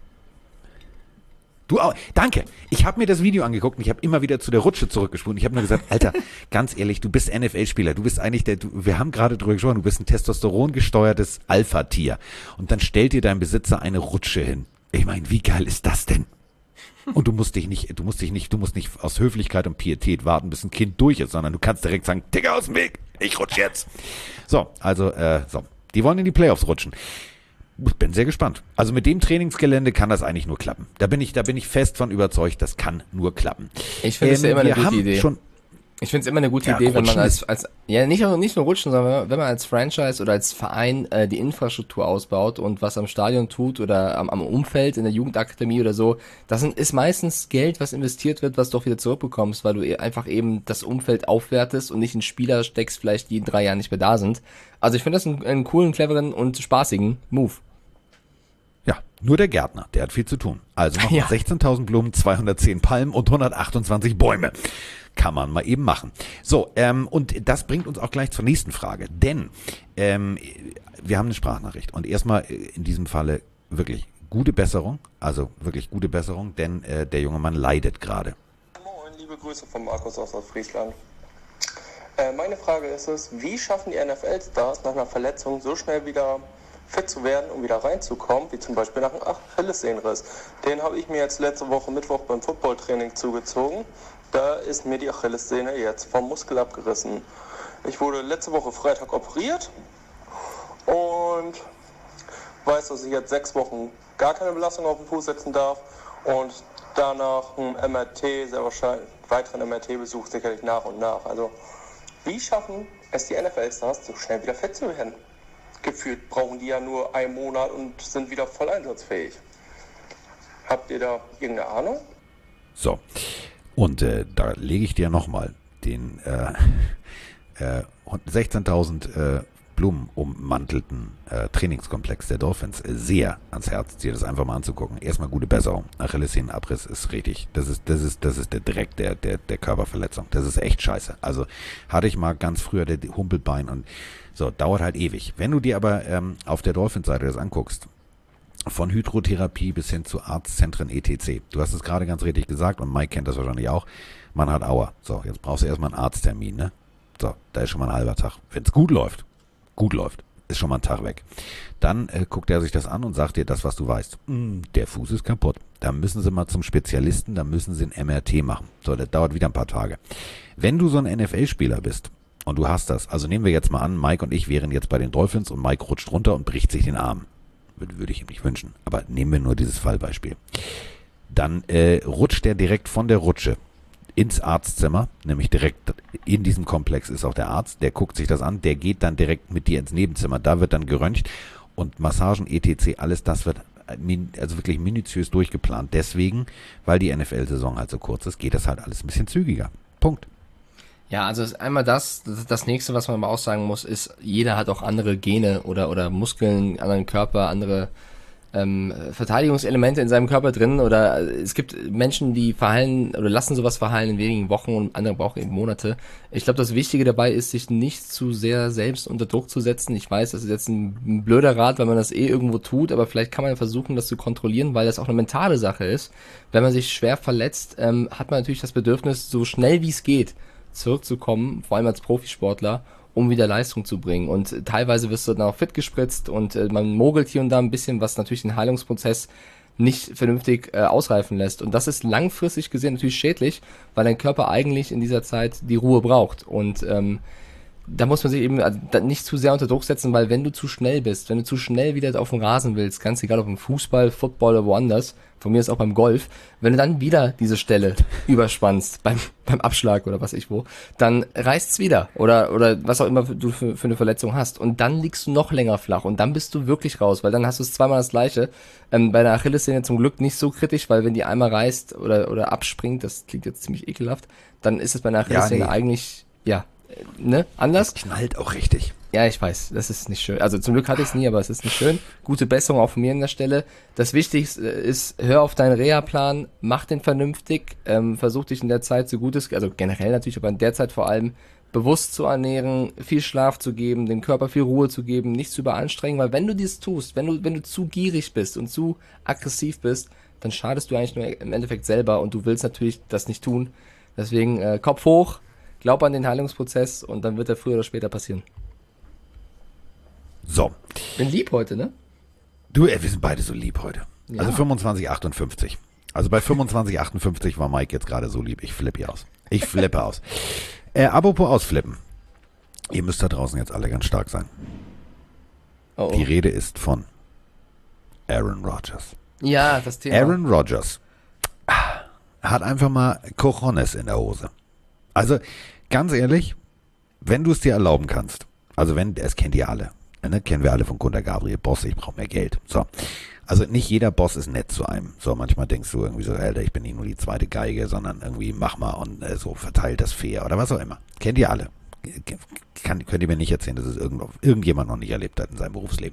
Du auch, danke. Ich habe mir das Video angeguckt und ich habe immer wieder zu der Rutsche zurückgespult. Ich habe nur gesagt, Alter, ganz ehrlich, du bist N F L-Spieler. Du bist eigentlich der, du, wir haben gerade drüber gesprochen, du bist ein testosterongesteuertes Alpha-Tier. Und dann stellt dir dein Besitzer eine Rutsche hin. Ich meine, wie geil ist das denn? Und du musst dich nicht, du musst dich nicht, du musst nicht aus Höflichkeit und Pietät warten, bis ein Kind durch ist, sondern du kannst direkt sagen, Digga, aus dem Weg, ich rutsch jetzt. So, also, äh, so. Die wollen in die Playoffs rutschen. Ich bin sehr gespannt. Also mit dem Trainingsgelände kann das eigentlich nur klappen. Da bin ich, da bin ich fest von überzeugt, das kann nur klappen. Ich finde es ähm, ja immer eine gute Idee. Schon, ich finde es immer eine gute ja, Idee, wenn man als, ist, als ja nicht nur, nicht nur rutschen, sondern wenn man als Franchise oder als Verein äh, die Infrastruktur ausbaut und was am Stadion tut oder am, am Umfeld, in der Jugendakademie oder so, das sind, ist meistens Geld, was investiert wird, was du auch wieder zurückbekommst, weil du einfach eben das Umfeld aufwertest und nicht in Spieler steckst, vielleicht die in drei Jahren nicht mehr da sind. Also ich finde das einen, einen coolen, cleveren und spaßigen Move. Ja, nur der Gärtner, der hat viel zu tun. Also noch Ja. sechzehntausend Blumen, zweihundertzehn Palmen und hundertachtundzwanzig Bäume. Kann man mal eben machen. So, ähm, und das bringt uns auch gleich zur nächsten Frage. Denn ähm, wir haben eine Sprachnachricht. Und erstmal in diesem Falle wirklich gute Besserung. Also wirklich gute Besserung, denn äh, der junge Mann leidet gerade. Moin, liebe Grüße von Markus aus Friesland. Äh, meine Frage ist es, wie schaffen die N F L-Stars nach einer Verletzung so schnell wieder fit zu werden, um wieder reinzukommen, wie zum Beispiel nach einem Achillessehnenriss. Den habe ich mir jetzt letzte Woche Mittwoch beim Footballtraining zugezogen. Da ist mir die Achillessehne jetzt vom Muskel abgerissen. Ich wurde letzte Woche Freitag operiert und weiß, dass ich jetzt sechs Wochen gar keine Belastung auf den Fuß setzen darf und danach ein M R T, sehr wahrscheinlich weiteren M R T-Besuch sicherlich nach und nach. Also wie schaffen es die N F L-Stars, so schnell wieder fit zu werden? Gefühlt brauchen die ja nur einen Monat und sind wieder voll einsatzfähig. Habt ihr da irgendeine Ahnung? So, und äh, da lege ich dir nochmal den äh, äh, sechzehntausend äh, Blumen ummantelten äh, Trainingskomplex der Dolphins äh, sehr ans Herz, dir das einfach mal anzugucken. Erstmal gute Besserung. Achillessehnenabriss ist richtig. Das ist, das ist, das ist der Dreck der, der, der Körperverletzung. Das ist echt scheiße. Also hatte ich mal ganz früher der Humpelbein und so, dauert halt ewig. Wenn du dir aber ähm, auf der Dolphins-Seite das anguckst, von Hydrotherapie bis hin zu Arztzentren et cetera. Du hast es gerade ganz richtig gesagt und Mike kennt das wahrscheinlich auch. Man hat Aua. So, jetzt brauchst du erstmal einen Arzttermin, ne? So, da ist schon mal ein halber Tag. Wenn es gut läuft, gut läuft, ist schon mal ein Tag weg. Dann äh, guckt er sich das an und sagt dir das, was du weißt. Mm, der Fuß ist kaputt. Da müssen sie mal zum Spezialisten, da müssen sie ein M R T machen. So, das dauert wieder ein paar Tage. Wenn du so ein N F L-Spieler bist und du hast das, also nehmen wir jetzt mal an, Mike und ich wären jetzt bei den Dolphins und Mike rutscht runter und bricht sich den Arm. Würde, würde ich ihm nicht wünschen. Aber nehmen wir nur dieses Fallbeispiel. Dann äh, rutscht er direkt von der Rutsche ins Arztzimmer, nämlich direkt in diesem Komplex ist auch der Arzt, der guckt sich das an, der geht dann direkt mit dir ins Nebenzimmer, da wird dann geröntgt und Massagen et cetera, alles das wird min, also wirklich minutiös durchgeplant. Deswegen, weil die N F L-Saison halt so kurz ist, geht das halt alles ein bisschen zügiger. Punkt. Ja, also ist einmal das, das nächste, was man aber auch sagen muss, ist, jeder hat auch andere Gene oder oder Muskeln, anderen Körper, andere ähm, Verteidigungselemente in seinem Körper drin, oder es gibt Menschen, die verheilen oder lassen sowas verheilen in wenigen Wochen und andere brauchen eben Monate. Ich glaube, das Wichtige dabei ist, sich nicht zu sehr selbst unter Druck zu setzen. Ich weiß, das ist jetzt ein blöder Rat, weil man das eh irgendwo tut, aber vielleicht kann man versuchen, das zu kontrollieren, weil das auch eine mentale Sache ist. Wenn man sich schwer verletzt, ähm, hat man natürlich das Bedürfnis, so schnell wie es geht zurückzukommen, vor allem als Profisportler, um wieder Leistung zu bringen. Und teilweise wirst du dann auch fit gespritzt und äh, man mogelt hier und da ein bisschen, was natürlich den Heilungsprozess nicht vernünftig äh, ausreifen lässt. Und das ist langfristig gesehen natürlich schädlich, weil dein Körper eigentlich in dieser Zeit die Ruhe braucht. Und ähm, da muss man sich eben also, da nicht zu sehr unter Druck setzen, weil wenn du zu schnell bist, wenn du zu schnell wieder auf dem Rasen willst, ganz egal ob im Fußball, Football oder woanders, von mir ist auch beim Golf, wenn du dann wieder diese Stelle überspannst beim beim Abschlag oder was ich wo, dann reißt's wieder oder oder was auch immer du für, für eine Verletzung hast und dann liegst du noch länger flach und dann bist du wirklich raus, weil dann hast du es zweimal das Gleiche. Ähm, bei der Achillessehne zum Glück nicht so kritisch, weil wenn die einmal reißt oder oder abspringt, das klingt jetzt ziemlich ekelhaft, dann ist es bei einer Achillessehne Ja, nee. eigentlich ja ne anders. Das knallt auch richtig. Ja, ich weiß, das ist nicht schön. Also zum Glück hatte ich es nie, aber es ist nicht schön. Gute Besserung auch von mir an der Stelle. Das Wichtigste ist, hör auf deinen Reha-Plan, mach den vernünftig, ähm, versuch dich in der Zeit so gut es, also generell natürlich, aber in der Zeit vor allem bewusst zu ernähren, viel Schlaf zu geben, dem Körper viel Ruhe zu geben, nicht zu überanstrengen, weil wenn du dies tust, wenn du, wenn du zu gierig bist und zu aggressiv bist, dann schadest du eigentlich nur im Endeffekt selber und du willst natürlich das nicht tun. Deswegen äh, Kopf hoch, glaub an den Heilungsprozess und dann wird er früher oder später passieren. So. Bin lieb heute, ne? Du, ey, wir sind beide so lieb heute. Ja. Also fünfundzwanzig achtundfünfzig. Also bei fünfundzwanzig achtundfünfzig war Mike jetzt gerade so lieb. Ich flippe hier aus. Ich flippe aus. Äh, apropos ausflippen. Ihr müsst da draußen jetzt alle ganz stark sein. Oh, oh. Die Rede ist von Aaron Rodgers. Ja, das Thema. Aaron Rodgers hat einfach mal Cojones in der Hose. Also, ganz ehrlich, wenn du es dir erlauben kannst, also wenn, das kennt ihr alle, ne, kennen wir alle von Gunter Gabriel, Boss, ich brauche mehr Geld. So, also nicht jeder Boss ist nett zu einem. So, manchmal denkst du irgendwie so, Alter, ich bin nicht nur die zweite Geige, sondern irgendwie mach mal und äh, so verteilt das fair oder was auch immer. Kennt ihr alle. Kann, könnt ihr mir nicht erzählen, dass es irgend, irgendjemand noch nicht erlebt hat in seinem Berufsleben.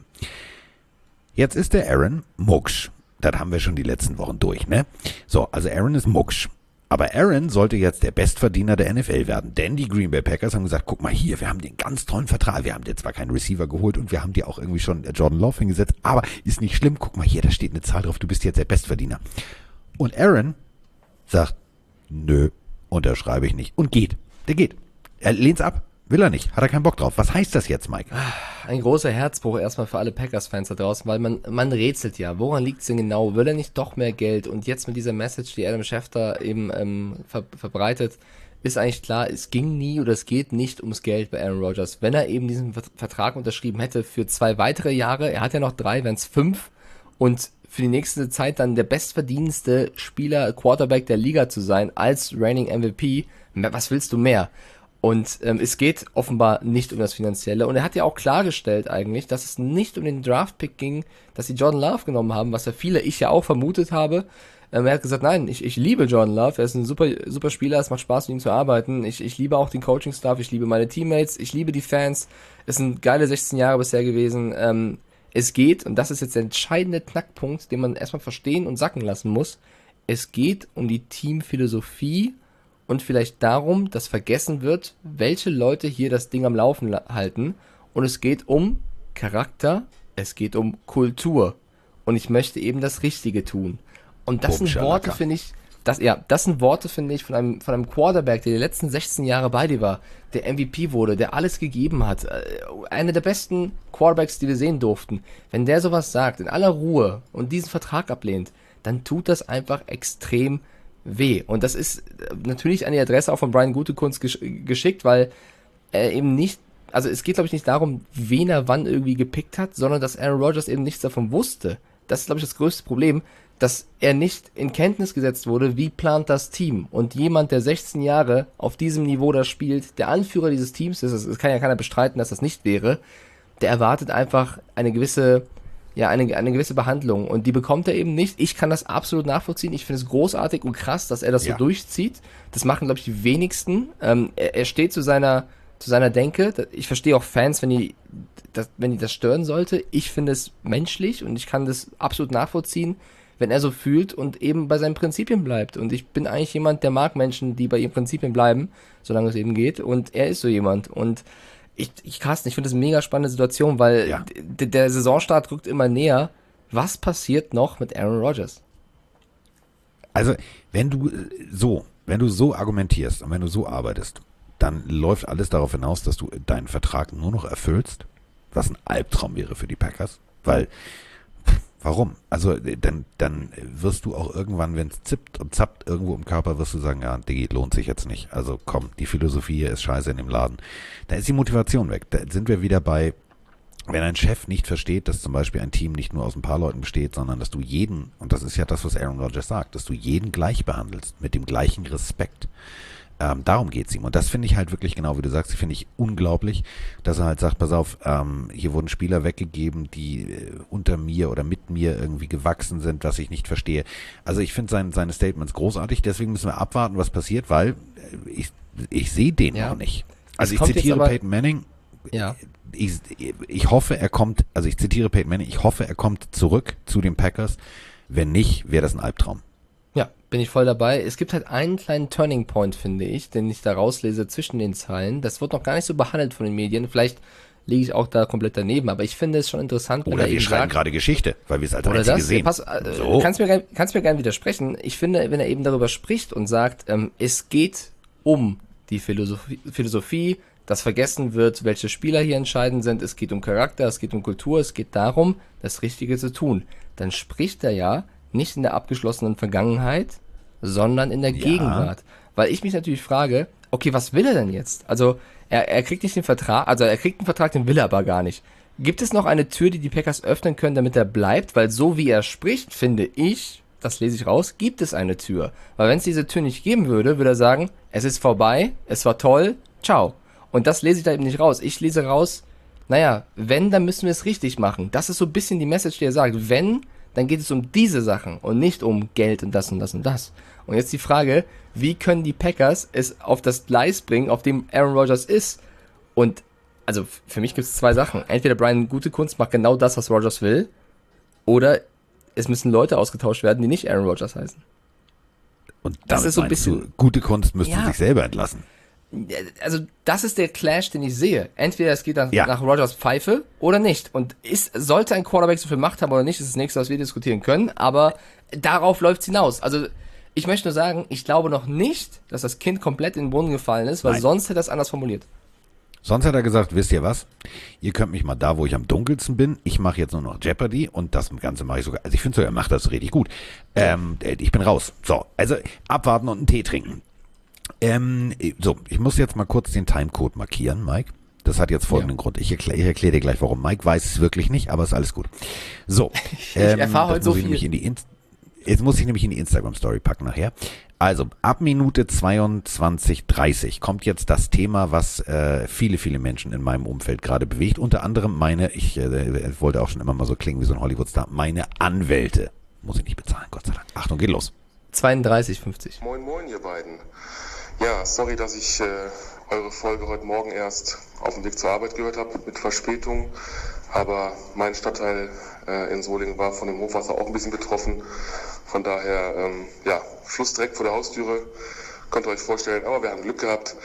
Jetzt ist der Aaron Mucksch. Das haben wir schon die letzten Wochen durch, ne? So, also Aaron ist Mucksch. Aber Aaron sollte jetzt der Bestverdiener der N F L werden, denn die Green Bay Packers haben gesagt, guck mal hier, wir haben den ganz tollen Vertrag, wir haben dir zwar keinen Receiver geholt und wir haben dir auch irgendwie schon Jordan Love hingesetzt, aber ist nicht schlimm, guck mal hier, da steht eine Zahl drauf, du bist jetzt der Bestverdiener. Und Aaron sagt, nö, unterschreibe ich nicht und geht, der geht. Er lehnt's ab, will er nicht, hat er keinen Bock drauf. Was heißt das jetzt, Mike? Ein großer Herzbruch erstmal für alle Packers-Fans da draußen, weil man, man rätselt ja, woran liegt's denn genau? Will er nicht doch mehr Geld? Und jetzt mit dieser Message, die Adam Schefter eben ähm, ver verbreitet, ist eigentlich klar, es ging nie oder es geht nicht ums Geld bei Aaron Rodgers. Wenn er eben diesen Vertrag unterschrieben hätte für zwei weitere Jahre, er hat ja noch drei, wären es fünf, und für die nächste Zeit dann der bestverdienste Spieler, Quarterback der Liga zu sein, als reigning M V P, was willst du mehr? Und ähm, es geht offenbar nicht um das Finanzielle. Und er hat ja auch klargestellt eigentlich, dass es nicht um den Draft-Pick ging, dass sie Jordan Love genommen haben, was ja viele, ich ja auch vermutet habe. Ähm, er hat gesagt, nein, ich, ich liebe Jordan Love, er ist ein super super Spieler, es macht Spaß, mit ihm zu arbeiten. Ich, ich liebe auch den Coaching-Staff, ich liebe meine Teammates, ich liebe die Fans. Es sind geile sechzehn Jahre bisher gewesen. Ähm, es geht, und das ist jetzt der entscheidende Knackpunkt, den man erstmal verstehen und sacken lassen muss, es geht um die Teamphilosophie und vielleicht darum, dass vergessen wird, welche Leute hier das Ding am Laufen la- halten. Und es geht um Charakter, es geht um Kultur. Und ich möchte eben das Richtige tun. Und das sind Worte, finde ich, das, ja, das sind Worte, finde ich, von einem, von einem Quarterback, der die letzten sechzehn Jahre bei dir war, der M V P wurde, der alles gegeben hat. Einer der besten Quarterbacks, die wir sehen durften. Wenn der sowas sagt, in aller Ruhe, und diesen Vertrag ablehnt, dann tut das einfach extrem weh. Und das ist natürlich an die Adresse auch von Brian Gutekunst gesch- geschickt, weil er eben nicht, also es geht glaube ich nicht darum, wen er wann irgendwie gepickt hat, sondern dass Aaron Rodgers eben nichts davon wusste. Das ist glaube ich das größte Problem, dass er nicht in Kenntnis gesetzt wurde, wie plant das Team. Und jemand, der sechzehn Jahre auf diesem Niveau da spielt, der Anführer dieses Teams ist, es kann ja keiner bestreiten, dass das nicht wäre, der erwartet einfach eine gewisse ja, eine, eine gewisse Behandlung, und die bekommt er eben nicht. Ich kann das absolut nachvollziehen. Ich finde es großartig und krass, dass er das Ja. so durchzieht. Das machen, glaube ich, die wenigsten. Ähm, er, er steht zu seiner, zu seiner Denke. Ich verstehe auch Fans, wenn die, das, wenn die das stören sollte. Ich finde es menschlich und ich kann das absolut nachvollziehen, wenn er so fühlt und eben bei seinen Prinzipien bleibt. Und ich bin eigentlich jemand, der mag Menschen, die bei ihren Prinzipien bleiben, solange es eben geht. Und er ist so jemand. Und Ich, ich Carsten, ich finde das eine mega spannende Situation, weil Ja. d- der Saisonstart rückt immer näher. Was passiert noch mit Aaron Rodgers? Also, wenn du so, wenn du so argumentierst und wenn du so arbeitest, dann läuft alles darauf hinaus, dass du deinen Vertrag nur noch erfüllst, was ein Albtraum wäre für die Packers, weil Warum? Also dann, dann wirst du auch irgendwann, wenn es zippt und zappt irgendwo im Körper, wirst du sagen, ja, Diggi, lohnt sich jetzt nicht. Also komm, die Philosophie hier ist scheiße in dem Laden. Da ist die Motivation weg. Da sind wir wieder bei, wenn ein Chef nicht versteht, dass zum Beispiel ein Team nicht nur aus ein paar Leuten besteht, sondern dass du jeden, und das ist ja das, was Aaron Rodgers sagt, dass du jeden gleich behandelst, mit dem gleichen Respekt. Ähm, darum geht's ihm. Und das finde ich halt wirklich genau, wie du sagst, finde ich unglaublich, dass er halt sagt, pass auf, ähm, hier wurden Spieler weggegeben, die äh, unter mir oder mit mir irgendwie gewachsen sind, was ich nicht verstehe. Also ich finde sein, seine Statements großartig, deswegen müssen wir abwarten, was passiert, weil äh, ich, ich sehe den ja. noch nicht. Also Es ich kommt zitiere jetzt aber- Peyton Manning, Ja. ich, ich hoffe, er kommt, also ich zitiere Peyton Manning, ich hoffe, er kommt zurück zu den Packers. Wenn nicht, wäre das ein Albtraum. Ja, bin ich voll dabei. Es gibt halt einen kleinen Turning Point, finde ich, den ich da rauslese zwischen den Zeilen. Das wird noch gar nicht so behandelt von den Medien. Vielleicht liege ich auch da komplett daneben, aber ich finde es schon interessant, wenn Oder er wir eben schreiben sagt, gerade Geschichte, weil wir es als oder Einzige das, sehen. pass, äh, So. kannst mir, gern- kannst mir gerne widersprechen. Ich finde, wenn er eben darüber spricht und sagt, ähm, es geht um die Philosophie, Philosophie, dass vergessen wird, welche Spieler hier entscheidend sind, es geht um Charakter, es geht um Kultur, es geht darum, das Richtige zu tun. Dann spricht er ja nicht in der abgeschlossenen Vergangenheit, sondern in der Ja. Gegenwart. Weil ich mich natürlich frage, okay, was will er denn jetzt? Also, er, er kriegt nicht den Vertrag, also er kriegt einen Vertrag, den will er aber gar nicht. Gibt es noch eine Tür, die die Packers öffnen können, damit er bleibt? Weil so wie er spricht, finde ich, das lese ich raus, gibt es eine Tür. Weil wenn es diese Tür nicht geben würde, würde er sagen, es ist vorbei, es war toll, ciao. Und das lese ich da eben nicht raus. Ich lese raus, naja, wenn, dann müssen wir es richtig machen. Das ist so ein bisschen die Message, die er sagt. Wenn, dann geht es um diese Sachen und nicht um Geld und das und das und das. Und jetzt die Frage, wie können die Packers es auf das Gleis bringen, auf dem Aaron Rodgers ist? Und also f- für mich gibt es zwei Sachen. Entweder Brian Gutekunst macht genau das, was Rodgers will, oder es müssen Leute ausgetauscht werden, die nicht Aaron Rodgers heißen. Und das damit ist so ein meinst bisschen- du, gute Kunst müsste Ja. sich selber entlassen. Also das ist der Clash, den ich sehe. Entweder es geht nach, Ja. nach Rodgers Pfeife oder nicht. Und ist, sollte ein Quarterback so viel Macht haben oder nicht, ist das nächste, was wir diskutieren können. Aber darauf läuft es hinaus. Also ich möchte nur sagen, ich glaube noch nicht, dass das Kind komplett in den Brunnen gefallen ist, weil Nein. sonst hätte er es anders formuliert. Sonst hat er gesagt, wisst ihr was? Ihr könnt mich mal da, wo ich am dunkelsten bin. Ich mache jetzt nur noch Jeopardy und das Ganze mache ich sogar. Also ich finde sogar, er macht das richtig gut. Ähm, ich bin raus. So, also abwarten und einen Tee trinken. Ähm, so, ich muss jetzt mal kurz den Timecode markieren, Mike. Das hat jetzt folgenden Ja. Grund. Ich erkläre ich erklär dir gleich, warum. Mike weiß es wirklich nicht, aber ist alles gut. So, Ich erfahre das heute so muss ich viel. nämlich in die Inst- Jetzt muss ich nämlich in die Instagram-Story packen nachher. Also, ab Minute zweiundzwanzig dreißig kommt jetzt das Thema, was äh, viele, viele Menschen in meinem Umfeld gerade bewegt. Unter anderem meine, ich äh, wollte auch schon immer mal so klingen wie so ein Hollywood-Star, meine Anwälte. Muss ich nicht bezahlen, Gott sei Dank. Achtung, geht los. zweiunddreißig fünfzig. Moin Moin ihr beiden. Ja, sorry, dass ich äh, eure Folge heute Morgen erst auf dem Weg zur Arbeit gehört habe mit Verspätung. Aber mein Stadtteil äh, in Solingen war von dem Hochwasser auch ein bisschen betroffen. Von daher, ähm, ja, Fluss direkt vor der Haustüre, könnt ihr euch vorstellen. Aber wir haben Glück gehabt.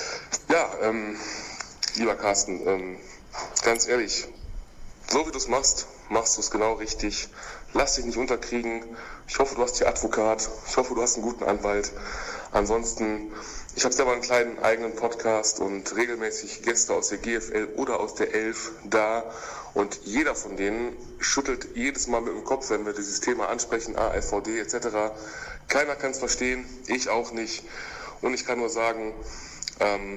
Ja, ähm, lieber Carsten, ähm, ganz ehrlich, so wie du es machst, machst du es genau richtig. Lass dich nicht unterkriegen. Ich hoffe, du hast hier Advokat. Ich hoffe, du hast einen guten Anwalt. Ansonsten, ich habe selber einen kleinen eigenen Podcast und regelmäßig Gäste aus der G F L oder aus der Elf da. Und jeder von denen schüttelt jedes Mal mit dem Kopf, wenn wir dieses Thema ansprechen, A F V D et cetera. Keiner kann es verstehen, ich auch nicht. Und ich kann nur sagen, ähm,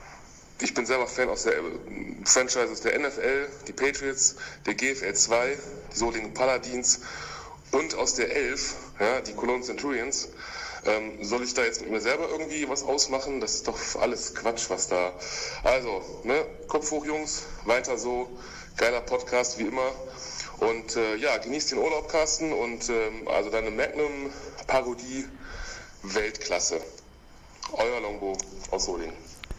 ich bin selber Fan aus der äh, Franchises der N F L, die Patriots, der G F L zwei, die Solingen Paladins und aus der Elf, ja, die Cologne Centurions. Ähm, soll ich da jetzt mit mir selber irgendwie was ausmachen? Das ist doch alles Quatsch, was da... Also, ne, Kopf hoch, Jungs, weiter so. Geiler Podcast, wie immer. Und äh, ja, genießt den Urlaub, Carsten. Und ähm, also deine Magnum-Parodie, Weltklasse. Euer Longbo aus Solingen.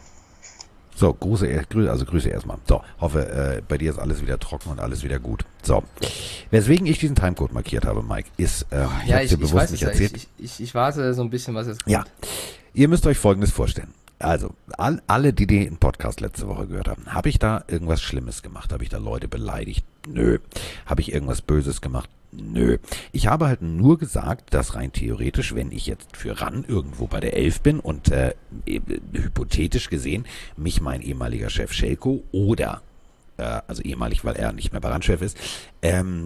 So, Grüße, Grüße, also Grüße erstmal. So, hoffe, äh, bei dir ist alles wieder trocken und alles wieder gut. So, weswegen ich diesen Timecode markiert habe, Mike, ist, ähm, ich Ja, habe ich, dir ich bewusst weiß es nicht ja. erzählt. Ich, ich, ich warte so ein bisschen, was jetzt kommt. Ja, ihr müsst euch Folgendes vorstellen. Also, all, alle, die den Podcast letzte Woche gehört haben, habe ich da irgendwas Schlimmes gemacht? Habe ich da Leute beleidigt? Nö. Habe ich irgendwas Böses gemacht? Nö. Ich habe halt nur gesagt, dass rein theoretisch, wenn ich jetzt für RAN irgendwo bei der Elf bin und äh, hypothetisch gesehen mich mein ehemaliger Chef Schelko oder, äh, also ehemalig, weil er nicht mehr bei RAN Chef ist, ähm,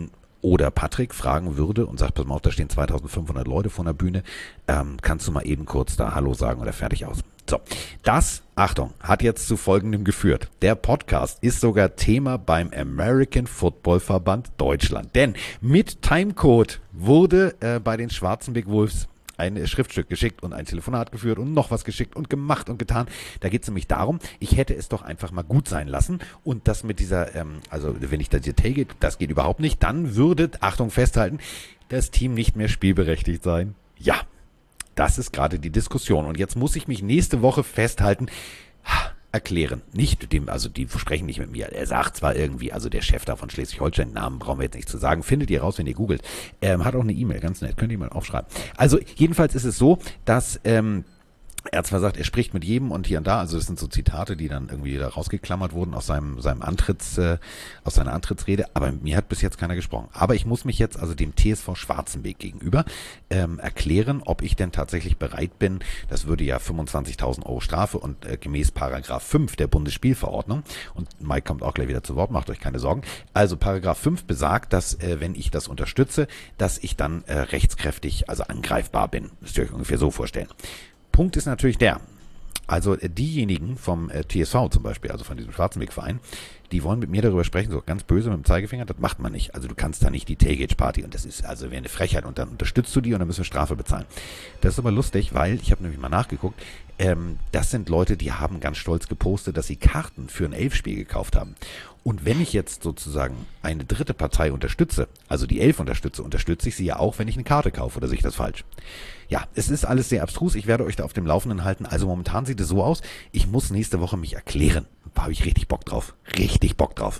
oder Patrick fragen würde und sagt, pass mal auf, da stehen zweitausendfünfhundert Leute vor der Bühne, ähm, kannst du mal eben kurz da Hallo sagen oder fertig aus. So, das, Achtung, hat jetzt zu Folgendem geführt. Der Podcast ist sogar Thema beim American Football Verband Deutschland. Denn mit Timecode wurde äh, bei den Schwarzenbeck Wolves ein Schriftstück geschickt und ein Telefonat geführt und noch was geschickt und gemacht und getan. Da geht es nämlich darum, ich hätte es doch einfach mal gut sein lassen und das mit dieser, ähm, also wenn ich das hier take, das geht überhaupt nicht, dann würde, Achtung, festhalten, das Team nicht mehr spielberechtigt sein. Ja. Das ist gerade die Diskussion. Und jetzt muss ich mich nächste Woche festhalten, erklären. Nicht dem, also die sprechen nicht mit mir. Er sagt zwar irgendwie, also der Chef da von Schleswig-Holstein, Namen brauchen wir jetzt nicht zu sagen, findet ihr raus, wenn ihr googelt. Ähm, hat auch eine E-Mail, ganz nett, könnt ihr mal aufschreiben. Also jedenfalls ist es so, dass ähm, er zwar sagt, er spricht mit jedem und hier und da, also das sind so Zitate, die dann irgendwie da rausgeklammert wurden aus seinem, seinem Antritts, äh, aus seiner Antrittsrede, aber mit mir hat bis jetzt keiner gesprochen. Aber ich muss mich jetzt also dem T S V Schwarzenbeck gegenüber ähm, erklären, ob ich denn tatsächlich bereit bin, das würde ja fünfundzwanzigtausend Euro Strafe und äh, gemäß Paragraph fünf der Bundesspielverordnung, und Mike kommt auch gleich wieder zu Wort, macht euch keine Sorgen, also Paragraph fünf besagt, dass äh, wenn ich das unterstütze, dass ich dann äh, rechtskräftig, also angreifbar bin. Müsst ihr euch ungefähr so vorstellen. Punkt ist natürlich der, also diejenigen vom äh, T S V zum Beispiel, also von diesem Schwarzenbeck-Verein, die wollen mit mir darüber sprechen, so ganz böse mit dem Zeigefinger, das macht man nicht. Also du kannst da nicht die Tailgate-Party und das ist also wäre eine Frechheit und dann unterstützt du die und dann müssen wir Strafe bezahlen. Das ist aber lustig, weil, ich habe nämlich mal nachgeguckt, ähm, das sind Leute, die haben ganz stolz gepostet, dass sie Karten für ein Elfspiel gekauft haben. Und wenn ich jetzt sozusagen eine dritte Partei unterstütze, also die Elf unterstütze, unterstütze ich sie ja auch, wenn ich eine Karte kaufe, oder sehe ich das falsch? Ja, es ist alles sehr abstrus, ich werde euch da auf dem Laufenden halten. Also momentan sieht es so aus, ich muss nächste Woche mich erklären. Da habe ich richtig Bock drauf, richtig Bock drauf.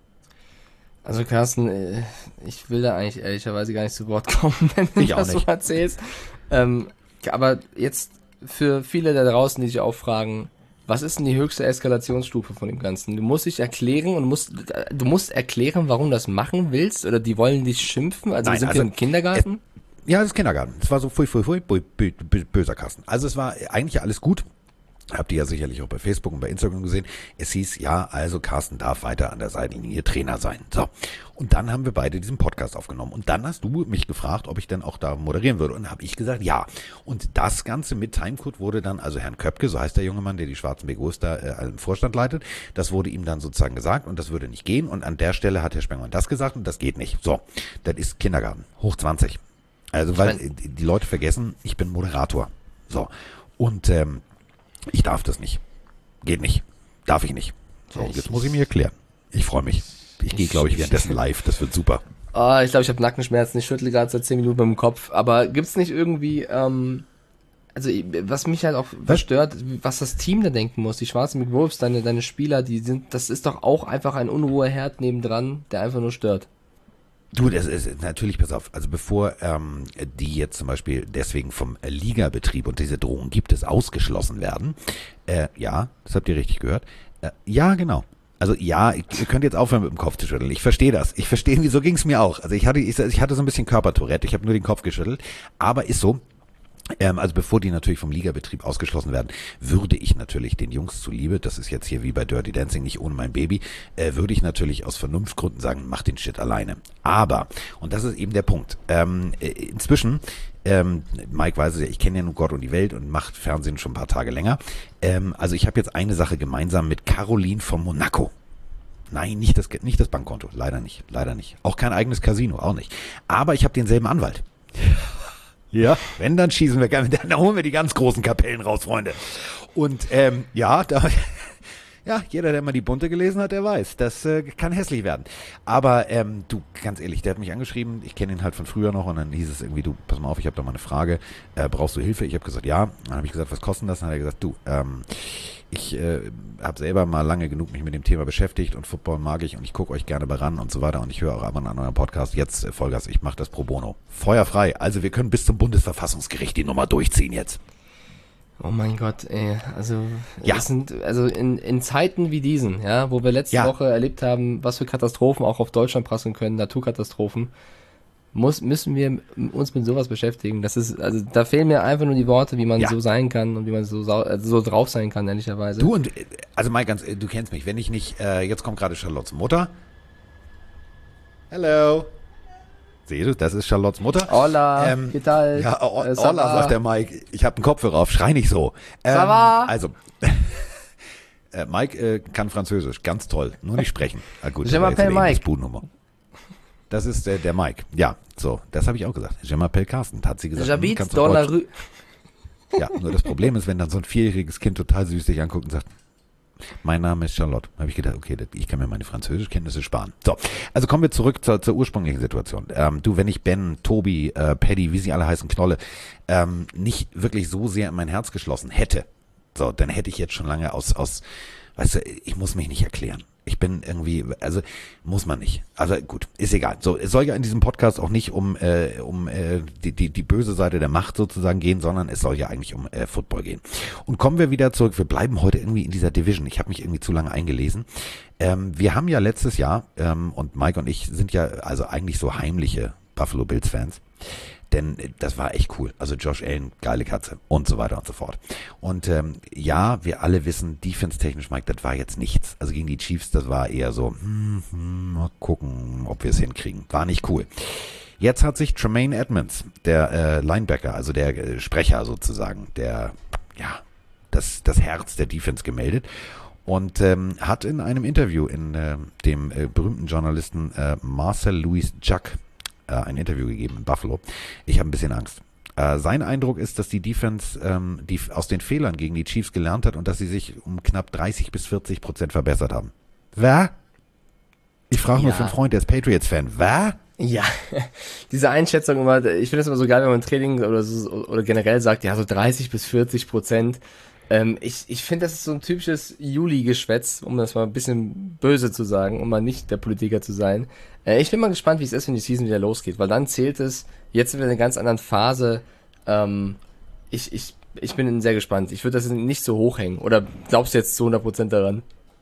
Also Carsten, ich will da eigentlich ehrlicherweise gar nicht zu Wort kommen, wenn du ich das so erzählst. Ähm, aber jetzt für viele da draußen, die sich auch fragen, was ist denn die höchste Eskalationsstufe von dem Ganzen? Du musst dich erklären und musst, du musst erklären, warum du das machen willst, oder die wollen dich schimpfen? Also Nein, sind also wir im Kindergarten? Es, ja, das ist Kindergarten. Es war so fui, fui, fui, bö, bö, bö, böser Kasten. Also es war eigentlich alles gut. Habt ihr ja sicherlich auch bei Facebook und bei Instagram gesehen. Es hieß, ja, also Carsten darf weiter an der Seitenlinie Trainer sein. So. Und dann haben wir beide diesen Podcast aufgenommen. Und dann hast du mich gefragt, ob ich denn auch da moderieren würde. Und dann habe ich gesagt, ja. Und das Ganze mit Timecode wurde dann, also Herrn Köpke, so heißt der junge Mann, der die Schwarzenbeck Wolves da äh, im Vorstand leitet, das wurde ihm dann sozusagen gesagt und das würde nicht gehen. Und an der Stelle hat Herr Spengmann das gesagt und das geht nicht. So, das ist Kindergarten, hoch zwanzig. Also, weil äh, die Leute vergessen, ich bin Moderator. So. Und ähm, ich darf das nicht. Geht nicht. Darf ich nicht. So, ich, jetzt muss ich mir erklären. Ich freue mich. Ich, ich gehe, glaube ich, währenddessen live. Das wird super. Oh, ich glaube, ich habe Nackenschmerzen. Ich schüttle gerade seit zehn Minuten mit dem Kopf. Aber gibt's nicht irgendwie, ähm, also was mich halt auch verstört, was das Team da denken muss, die Schwarzenbeck Wolves, deine, deine Spieler, die sind, das ist doch auch einfach ein Unruheherd nebendran, der einfach nur stört. Du, das ist natürlich, pass auf, also bevor ähm, die jetzt zum Beispiel deswegen vom äh, Ligabetrieb, und diese Drohung gibt es, ausgeschlossen werden, äh, ja, das habt ihr richtig gehört, äh, ja, genau. Also ja, ihr könnt jetzt aufhören mit dem Kopf zu schütteln. Ich verstehe das. Ich verstehe, wieso ging es mir auch. Also ich hatte, ich, ich hatte so ein bisschen Körpertourette. Ich habe nur den Kopf geschüttelt. Aber ist so. Ähm, also bevor die natürlich vom Ligabetrieb ausgeschlossen werden, würde ich natürlich den Jungs zuliebe, das ist jetzt hier wie bei Dirty Dancing, nicht ohne mein Baby, äh, würde ich natürlich aus Vernunftgründen sagen, mach den Shit alleine. Aber, und das ist eben der Punkt, ähm, äh, inzwischen, ähm, Mike weiß es ja, ich kenne ja nur Gott und die Welt und macht Fernsehen schon ein paar Tage länger, ähm, also ich habe jetzt eine Sache gemeinsam mit Caroline von Monaco. Nein, nicht das, nicht das Bankkonto, leider nicht, leider nicht. Auch kein eigenes Casino, auch nicht. Aber ich habe denselben Anwalt. Ja, wenn, dann schießen wir, dann holen wir die ganz großen Kapellen raus, Freunde. Und ähm, ja, da, ja, jeder, der mal die Bunte gelesen hat, der weiß, das äh, kann hässlich werden. Aber ähm, du, ganz ehrlich, der hat mich angeschrieben, ich kenne ihn halt von früher noch und dann hieß es irgendwie, du, pass mal auf, ich habe da mal eine Frage, äh, brauchst du Hilfe? Ich habe gesagt, ja. Dann habe ich gesagt, was kostet das? Dann hat er gesagt, du, ähm, ich äh, habe selber mal lange genug mich mit dem Thema beschäftigt und Football mag ich und ich gucke euch gerne bei ran und so weiter und ich höre auch ab und an euren Podcast. Jetzt, äh, Vollgas, ich mache das pro bono. Feuerfrei. Also wir können bis zum Bundesverfassungsgericht die Nummer durchziehen jetzt. Oh mein Gott, ey, also ja. es sind, also in, in Zeiten wie diesen, ja, wo wir letzte ja. Woche erlebt haben, was für Katastrophen auch auf Deutschland prasseln können, Naturkatastrophen, muss, müssen wir uns mit sowas beschäftigen. Das ist, also da fehlen mir einfach nur die Worte, wie man ja. so sein kann und wie man so, also so drauf sein kann, ehrlicherweise. Du und, also Mike, ganz, du kennst mich, wenn ich nicht, äh, jetzt kommt gerade Charlottes Mutter. Hello. Seht du, das ist Charlottes Mutter. Hola, Ähm, ¿qué tal? Ja, o- Äh, ça Hola, va? sagt der Mike. Ich habe einen Kopfhörer auf, schrei nicht so. Ähm, Ça va? Also, äh, Mike äh, kann Französisch, ganz toll, nur nicht sprechen. Ah, gut, Je das war jetzt m'appelle wieder Mike. Budennummer. Das ist äh, der Mike. Ja, so, das habe ich auch gesagt. Je m'appelle Carsten, hat sie gesagt. hm, J'habite kannst du dans la Deutsch? rue. Ja, nur das Problem ist, wenn dann so ein vierjähriges Kind total süß dich anguckt und sagt, mein Name ist Charlotte. Habe ich gedacht, okay, das- ich kann mir meine Französischkenntnisse sparen. So, also kommen wir zurück zur, zur ursprünglichen Situation. Ähm, du, wenn ich Ben, Tobi, äh, Paddy, wie sie alle heißen, Knolle, ähm, nicht wirklich so sehr in mein Herz geschlossen hätte, so, dann hätte ich jetzt schon lange aus, aus, weißt du, ich muss mich nicht erklären. Ich bin irgendwie, also muss man nicht. Also gut, ist egal. So, es soll ja in diesem Podcast auch nicht um äh, um äh, die, die die böse Seite der Macht sozusagen gehen, sondern es soll ja eigentlich um äh, Football gehen. Und kommen wir wieder zurück. Wir bleiben heute irgendwie in dieser Division. Ich habe mich irgendwie zu lange eingelesen. Ähm, wir haben ja letztes Jahr ähm, und Mike und ich sind ja also eigentlich so heimliche Buffalo Bills Fans. Denn das war echt cool. Also Josh Allen, geile Katze und so weiter und so fort. Und ähm, ja, wir alle wissen, defense-technisch, Mike, das war jetzt nichts. Also gegen die Chiefs, das war eher so, hm, hm, mal gucken, ob wir es hinkriegen. War nicht cool. Jetzt hat sich Tremaine Edmonds, der äh, Linebacker, also der äh, Sprecher sozusagen, der, ja, das, das Herz der Defense gemeldet. Und ähm, hat in einem Interview in äh, dem äh, berühmten Journalisten äh, Marcel Louis Jacques ein Interview gegeben in Buffalo. Ich habe ein bisschen Angst. Äh, sein Eindruck ist, dass die Defense ähm, die aus den Fehlern gegen die Chiefs gelernt hat und dass sie sich um knapp dreißig bis vierzig Prozent verbessert haben. Wer? Ich frage nur Ja. für einen Freund, der ist Patriots-Fan. Wer? Ja, diese Einschätzung immer, ich finde es immer so geil, wenn man im Training oder, so, oder generell sagt, ja, so dreißig bis vierzig Prozent. Ähm, ich ich finde, das ist so ein typisches Juli-Geschwätz, um das mal ein bisschen böse zu sagen, um mal nicht der Politiker zu sein. Äh, ich bin mal gespannt, wie es ist, wenn die Season wieder losgeht, weil dann zählt es, jetzt sind wir in einer ganz anderen Phase. Ähm, ich, ich, ich bin sehr gespannt. Ich würde das nicht so hoch hängen. Oder glaubst du jetzt zu hundert Prozent daran?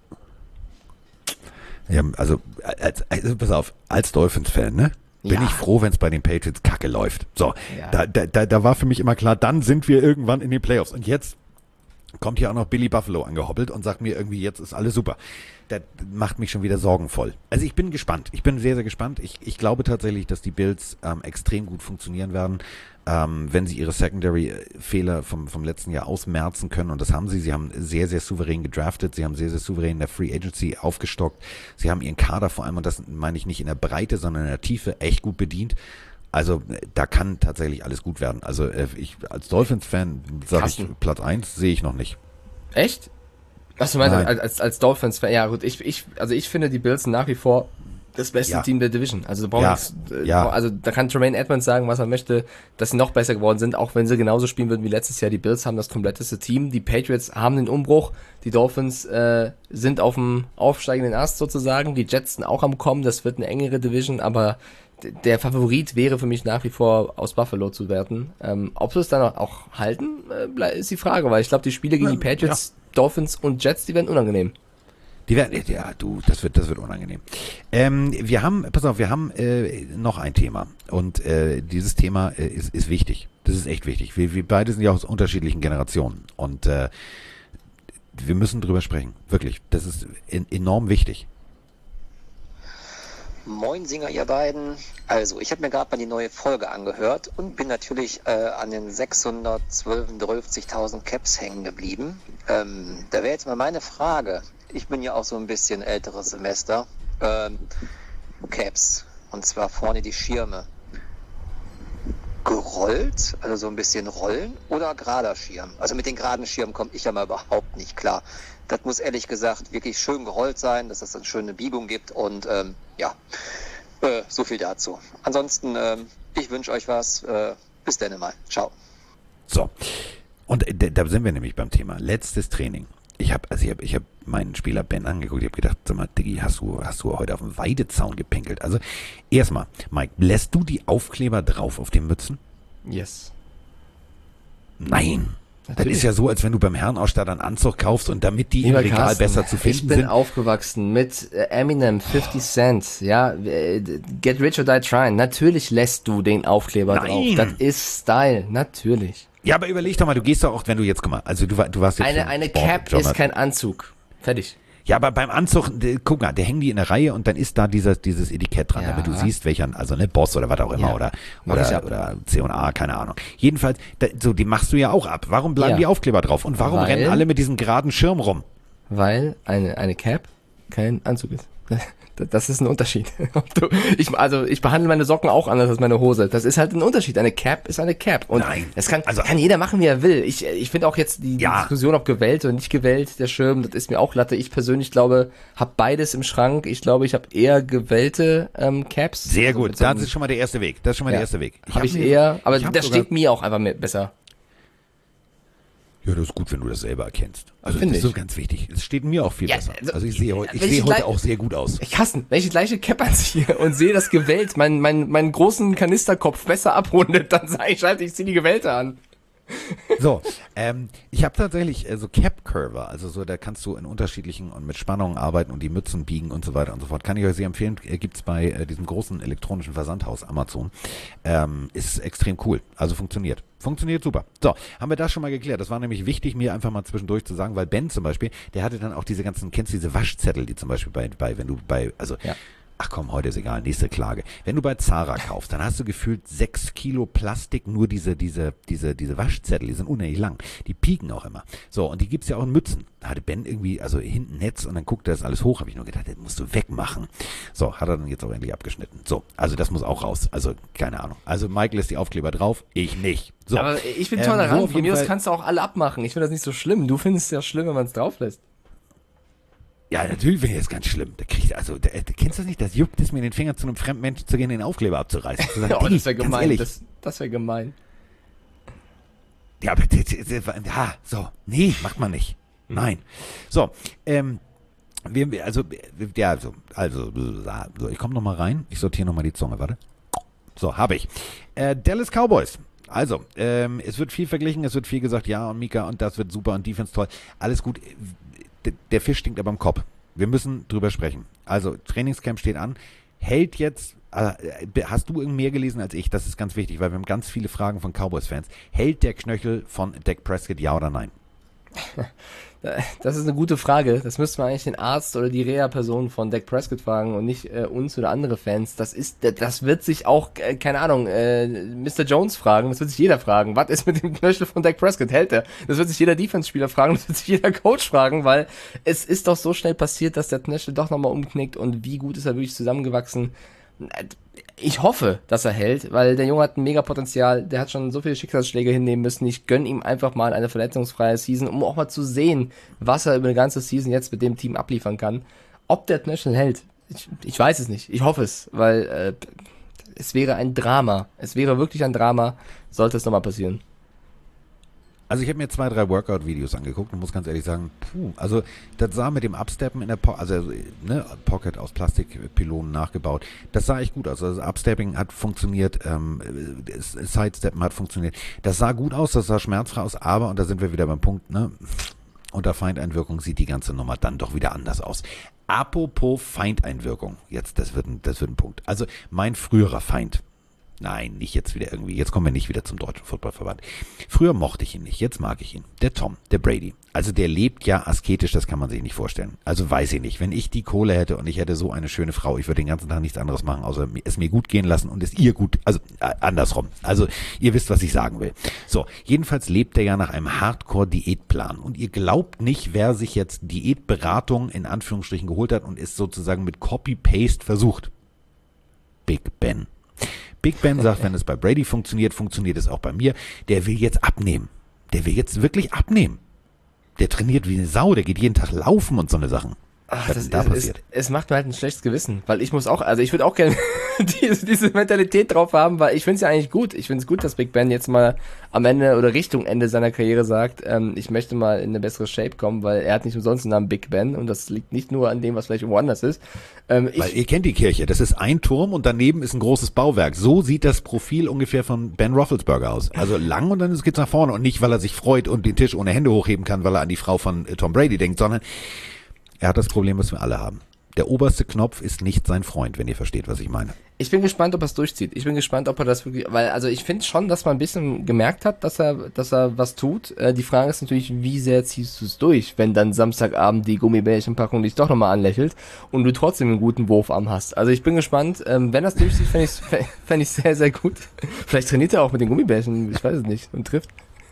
Ja, also, als, also pass auf, als Dolphins-Fan, ne? Bin Ja. ich froh, wenn es bei den Patriots kacke läuft. So, Ja. da, da, da, da war für mich immer klar, dann sind wir irgendwann in den Playoffs. Und jetzt kommt hier auch noch Billy Buffalo angehoppelt und sagt mir irgendwie, jetzt ist alles super. Das macht mich schon wieder sorgenvoll. Also ich bin gespannt. Ich bin sehr, sehr gespannt. Ich, ich glaube tatsächlich, dass die Bills ähm, extrem gut funktionieren werden, ähm, wenn sie ihre Secondary-Fehler vom, vom letzten Jahr ausmerzen können. Und das haben sie. Sie haben sehr, sehr souverän gedraftet. Sie haben sehr, sehr souverän in der Free Agency aufgestockt. Sie haben ihren Kader vor allem, und das meine ich nicht in der Breite, sondern in der Tiefe, echt gut bedient. Also da kann tatsächlich alles gut werden. Also äh, ich als Dolphins-Fan sage ich, Carsten. Platz eins sehe ich noch nicht. Echt? Was du meinst, Nein. als, als, als Dolphins-Fan? Ja gut, ich, ich, also ich finde die Bills sind nach wie vor das beste Ja. Team der Division. Also, da brauchen Ja. wir nichts, äh, Ja. also da kann Tremaine Edmonds sagen, was er möchte, dass sie noch besser geworden sind, auch wenn sie genauso spielen würden wie letztes Jahr. Die Bills haben das kompletteste Team, die Patriots haben den Umbruch, die Dolphins äh, sind auf dem aufsteigenden Ast sozusagen, die Jets sind auch am Kommen, das wird eine engere Division, aber d- der Favorit wäre für mich nach wie vor aus Buffalo zu werten. Ähm, ob sie es dann auch, auch halten, äh, ble- ist die Frage, weil ich glaube, die Spiele gegen die Patriots, Dolphins und Jets, die werden unangenehm. Die werden, ja, du, das wird, das wird unangenehm. Ähm, wir haben, pass auf, wir haben äh, noch ein Thema und äh, dieses Thema äh, ist, ist wichtig. Das ist echt wichtig. Wir, wir beide sind ja aus unterschiedlichen Generationen und äh, wir müssen drüber sprechen. Wirklich, das ist en- enorm wichtig. Moin Singer, ihr beiden. Also, ich habe mir gerade mal die neue Folge angehört und bin natürlich äh, an den sechshundertzwölftausend Caps hängen geblieben. Ähm, da wäre jetzt mal meine Frage. Ich bin ja auch so ein bisschen älteres Semester. Ähm, Caps, und zwar vorne die Schirme. Gerollt, also so ein bisschen rollen, oder gerader Schirm? Also mit den geraden Schirmen komme ich ja mal überhaupt nicht klar. Das muss ehrlich gesagt wirklich schön gerollt sein, dass es eine schöne Biegung gibt und ähm, ja, äh, so viel dazu. Ansonsten, ähm, ich wünsche euch was. Äh, bis dann mal. Ciao. So. Und äh, da sind wir nämlich beim Thema. Letztes Training. Ich habe also ich hab, ich hab meinen Spieler Ben angeguckt, ich habe gedacht, sag mal, Diggi, hast du, hast du heute auf dem Weidezaun gepinkelt? Also erstmal, Mike, lässt du die Aufkleber drauf auf den Mützen? Yes. Nein. Das Natürlich. ist ja so, als wenn du beim Herrenausstatter einen Anzug kaufst und damit die im Lieber Regal Carsten, besser zu ich finden bin sind. aufgewachsen mit äh, Eminem, fifty Cent, ja, äh, Get Rich or Die Trying. Natürlich lässt du den Aufkleber Nein. drauf. Das ist Style, natürlich. Ja, aber überleg doch mal, du gehst doch auch, wenn du jetzt, guck mal, also du, war- du warst jetzt Eine, schon eine Sport- Cap Journalist. ist kein Anzug. Fertig. Ja, aber beim Anzug, d- guck mal, der hängen die in der Reihe und dann ist da dieses, dieses Etikett dran, Ja. damit du siehst, welcher, also ne, Boss oder was auch immer, Ja. oder, Mach ich oder, ab. oder C und A, keine Ahnung. Jedenfalls, da, so, die machst du ja auch ab. Warum bleiben Ja. die Aufkleber drauf? Und warum Weil- rennen alle mit diesem geraden Schirm rum? Weil eine, eine Cap kein Anzug ist. Das ist ein Unterschied. Ob du- ich, also ich behandle meine Socken auch anders als meine Hose. Das ist halt ein Unterschied. Eine Cap ist eine Cap. Und Nein. das kann, Also- kann jeder machen, wie er will. Ich, ich finde auch jetzt die, die Ja. Diskussion, ob gewählt oder nicht gewählt, der Schirm, das ist mir auch Latte. Ich persönlich glaube, habe beides im Schrank. Ich glaube, ich habe eher gewählte ähm, Caps. Sehr Also gut, mit so einem- das ist schon mal der erste Weg. Das ist schon mal Ja. der erste Weg. Habe ich mir- eher, aber ich hab das sogar- steht mir auch einfach mehr, besser. Ja, das ist gut, wenn du das selber erkennst. Also Finde das ist so ich. ganz wichtig. Es steht mir auch viel Ja, besser. also- Also ich sehe, heu- ich Wenn ich sehe heute gleich- auch sehr gut aus. Ich hasse, wenn ich die gleiche Cap anziehe und sehe, dass gewählt meinen mein, meinen großen Kanisterkopf besser abrundet, dann sage ich halt, ich ziehe die Gewählte an. So, ähm, ich habe tatsächlich äh, so Cap Curver, also so, da kannst du in unterschiedlichen und mit Spannungen arbeiten und die Mützen biegen und so weiter und so fort. Kann ich euch sehr empfehlen, äh, gibt's bei äh, diesem großen elektronischen Versandhaus Amazon. Ähm, ist extrem cool, also funktioniert. Funktioniert super. So, haben wir das schon mal geklärt. Das war nämlich wichtig, mir einfach mal zwischendurch zu sagen, weil Ben zum Beispiel, der hatte dann auch diese ganzen, kennst du diese Waschzettel, die zum Beispiel bei, bei wenn du bei, also Ja. ach komm, heute ist egal, nächste Klage. Wenn du bei Zara kaufst, dann hast du gefühlt sechs Kilo Plastik, nur diese, diese, diese, diese Waschzettel, die sind unendlich lang. Die pieken auch immer. So, und die gibt's ja auch in Mützen. Da hatte Ben irgendwie, also hinten Netz und dann guckt er das alles hoch, habe ich nur gedacht, das musst du wegmachen. So, hat er dann jetzt auch endlich abgeschnitten. So, also das muss auch raus. Also, keine Ahnung. Also Mike lässt die Aufkleber drauf, ich nicht. So, Aber ich bin ähm, tolerant, so auf von jeden mir aus Fall- kannst du auch alle abmachen. Ich finde das nicht so schlimm. Du findest es ja schlimm, wenn man es drauf lässt. Ja, natürlich wäre das ganz schlimm. Da kriegt, also, da, da, kennst du das nicht? Das juckt es mir in den Finger, zu einem fremden Menschen zu gehen, den Aufkleber abzureißen. Zu sagen, Ja, Diggi, das wäre ganz gemein. ehrlich, Das, das wäre gemein. Ja, aber das- das- das- ja, so, nee, macht man nicht. Nein. So, ähm, wir, wir- also, ja, also, also, so, ich komme noch mal rein. Ich sortiere noch mal die Zunge, warte. So, habe ich. Äh, Dallas Cowboys. Also, ähm, es wird viel verglichen, es wird viel gesagt, ja, und Mika, und das wird super und Defense toll. Alles gut. D- Der Fisch stinkt aber im Kopf. Wir müssen drüber sprechen. Also, Trainingscamp steht an. Hält jetzt, äh, hast du irgend mehr gelesen als ich? Das ist ganz wichtig, weil wir haben ganz viele Fragen von Cowboys-Fans. Hält der Knöchel von Dak Prescott, ja oder nein? Das ist eine gute Frage. Das müsste man eigentlich den Arzt oder die Reha-Person von Dak Prescott fragen und nicht äh, uns oder andere Fans. Das ist, das wird sich auch, äh, keine Ahnung, äh, Mister Jones fragen. Das wird sich jeder fragen. Was ist mit dem Knöchel von Dak Prescott? Hält er? Das wird sich jeder Defense-Spieler fragen. Das wird sich jeder Coach fragen, weil es ist doch so schnell passiert, dass der Knöchel doch nochmal umknickt und wie gut ist er wirklich zusammengewachsen. Ich hoffe, dass er hält, weil der Junge hat ein mega Potenzial, der hat schon so viele Schicksalsschläge hinnehmen müssen. Ich gönne ihm einfach mal eine verletzungsfreie Season, um auch mal zu sehen, was er über eine ganze Season jetzt mit dem Team abliefern kann. Ob der Knöchel hält, ich, ich weiß es nicht. Ich hoffe es, weil äh, es wäre ein Drama. Es wäre wirklich ein Drama, sollte es nochmal passieren. Also ich habe mir zwei, drei Workout-Videos angeguckt und muss ganz ehrlich sagen, puh, also das sah mit dem Upsteppen in der po also ne, Pocket aus Plastikpylonen nachgebaut, das sah echt gut aus. Also das Upstepping hat funktioniert, ähm, das Sidesteppen hat funktioniert. Das sah gut aus, das sah schmerzfrei aus, aber, und da sind wir wieder beim Punkt, ne, unter Feindeinwirkung sieht die ganze Nummer dann doch wieder anders aus. Apropos Feindeinwirkung, jetzt, das wird ein, das wird ein Punkt. Also mein früherer Feind, nein, nicht jetzt wieder irgendwie. Jetzt kommen wir nicht wieder zum Deutschen Footballverband. Früher mochte ich ihn nicht, jetzt mag ich ihn. Der Tom, der Brady. Also der lebt ja asketisch, das kann man sich nicht vorstellen. Also weiß ich nicht, wenn ich die Kohle hätte und ich hätte so eine schöne Frau, ich würde den ganzen Tag nichts anderes machen, außer es mir gut gehen lassen und es ihr gut, also äh, andersrum. Also ihr wisst, was ich sagen will. So, jedenfalls lebt er ja nach einem Hardcore-Diätplan und ihr glaubt nicht, wer sich jetzt Diätberatung in Anführungsstrichen geholt hat und ist sozusagen mit Copy-Paste versucht. Big Ben. Big Ben sagt, wenn es bei Brady funktioniert, funktioniert es auch bei mir. Der will jetzt abnehmen. Der will jetzt wirklich abnehmen. Der trainiert wie eine Sau, der geht jeden Tag laufen und so eine Sachen. Ach, Was das ist da ist, passiert? Es, es macht mir halt ein schlechtes Gewissen, weil ich muss auch, also ich würde auch gerne diese, diese Mentalität drauf haben, weil ich finde es ja eigentlich gut. Ich finde es gut, dass Big Ben jetzt mal am Ende oder Richtung Ende seiner Karriere sagt, ähm, ich möchte mal in eine bessere Shape kommen, weil er hat nicht umsonst den Namen Big Ben und das liegt nicht nur an dem, was vielleicht woanders ist. Ähm, Weil ich, ihr kennt die Kirche, das ist ein Turm und daneben ist ein großes Bauwerk. So sieht das Profil ungefähr von Ben Roethlisberger aus. Also lang und dann geht's nach vorne und nicht, weil er sich freut und den Tisch ohne Hände hochheben kann, weil er an die Frau von äh, Tom Brady denkt, sondern er hat das Problem, was wir alle haben. Der oberste Knopf ist nicht sein Freund, wenn ihr versteht, was ich meine. Ich bin gespannt, ob er es durchzieht. Ich bin gespannt, ob er das wirklich, weil, also ich finde schon, dass man ein bisschen gemerkt hat, dass er, dass er was tut. Äh, die Frage ist natürlich, wie sehr ziehst du es durch, wenn dann Samstagabend die Gummibärchenpackung dich doch nochmal anlächelt und du trotzdem einen guten Wurfarm hast. Also ich bin gespannt, ähm, wenn er es durchzieht, fände ich es fänd ich sehr, sehr gut. Vielleicht trainiert er auch mit den Gummibärchen, ich weiß es nicht, und trifft.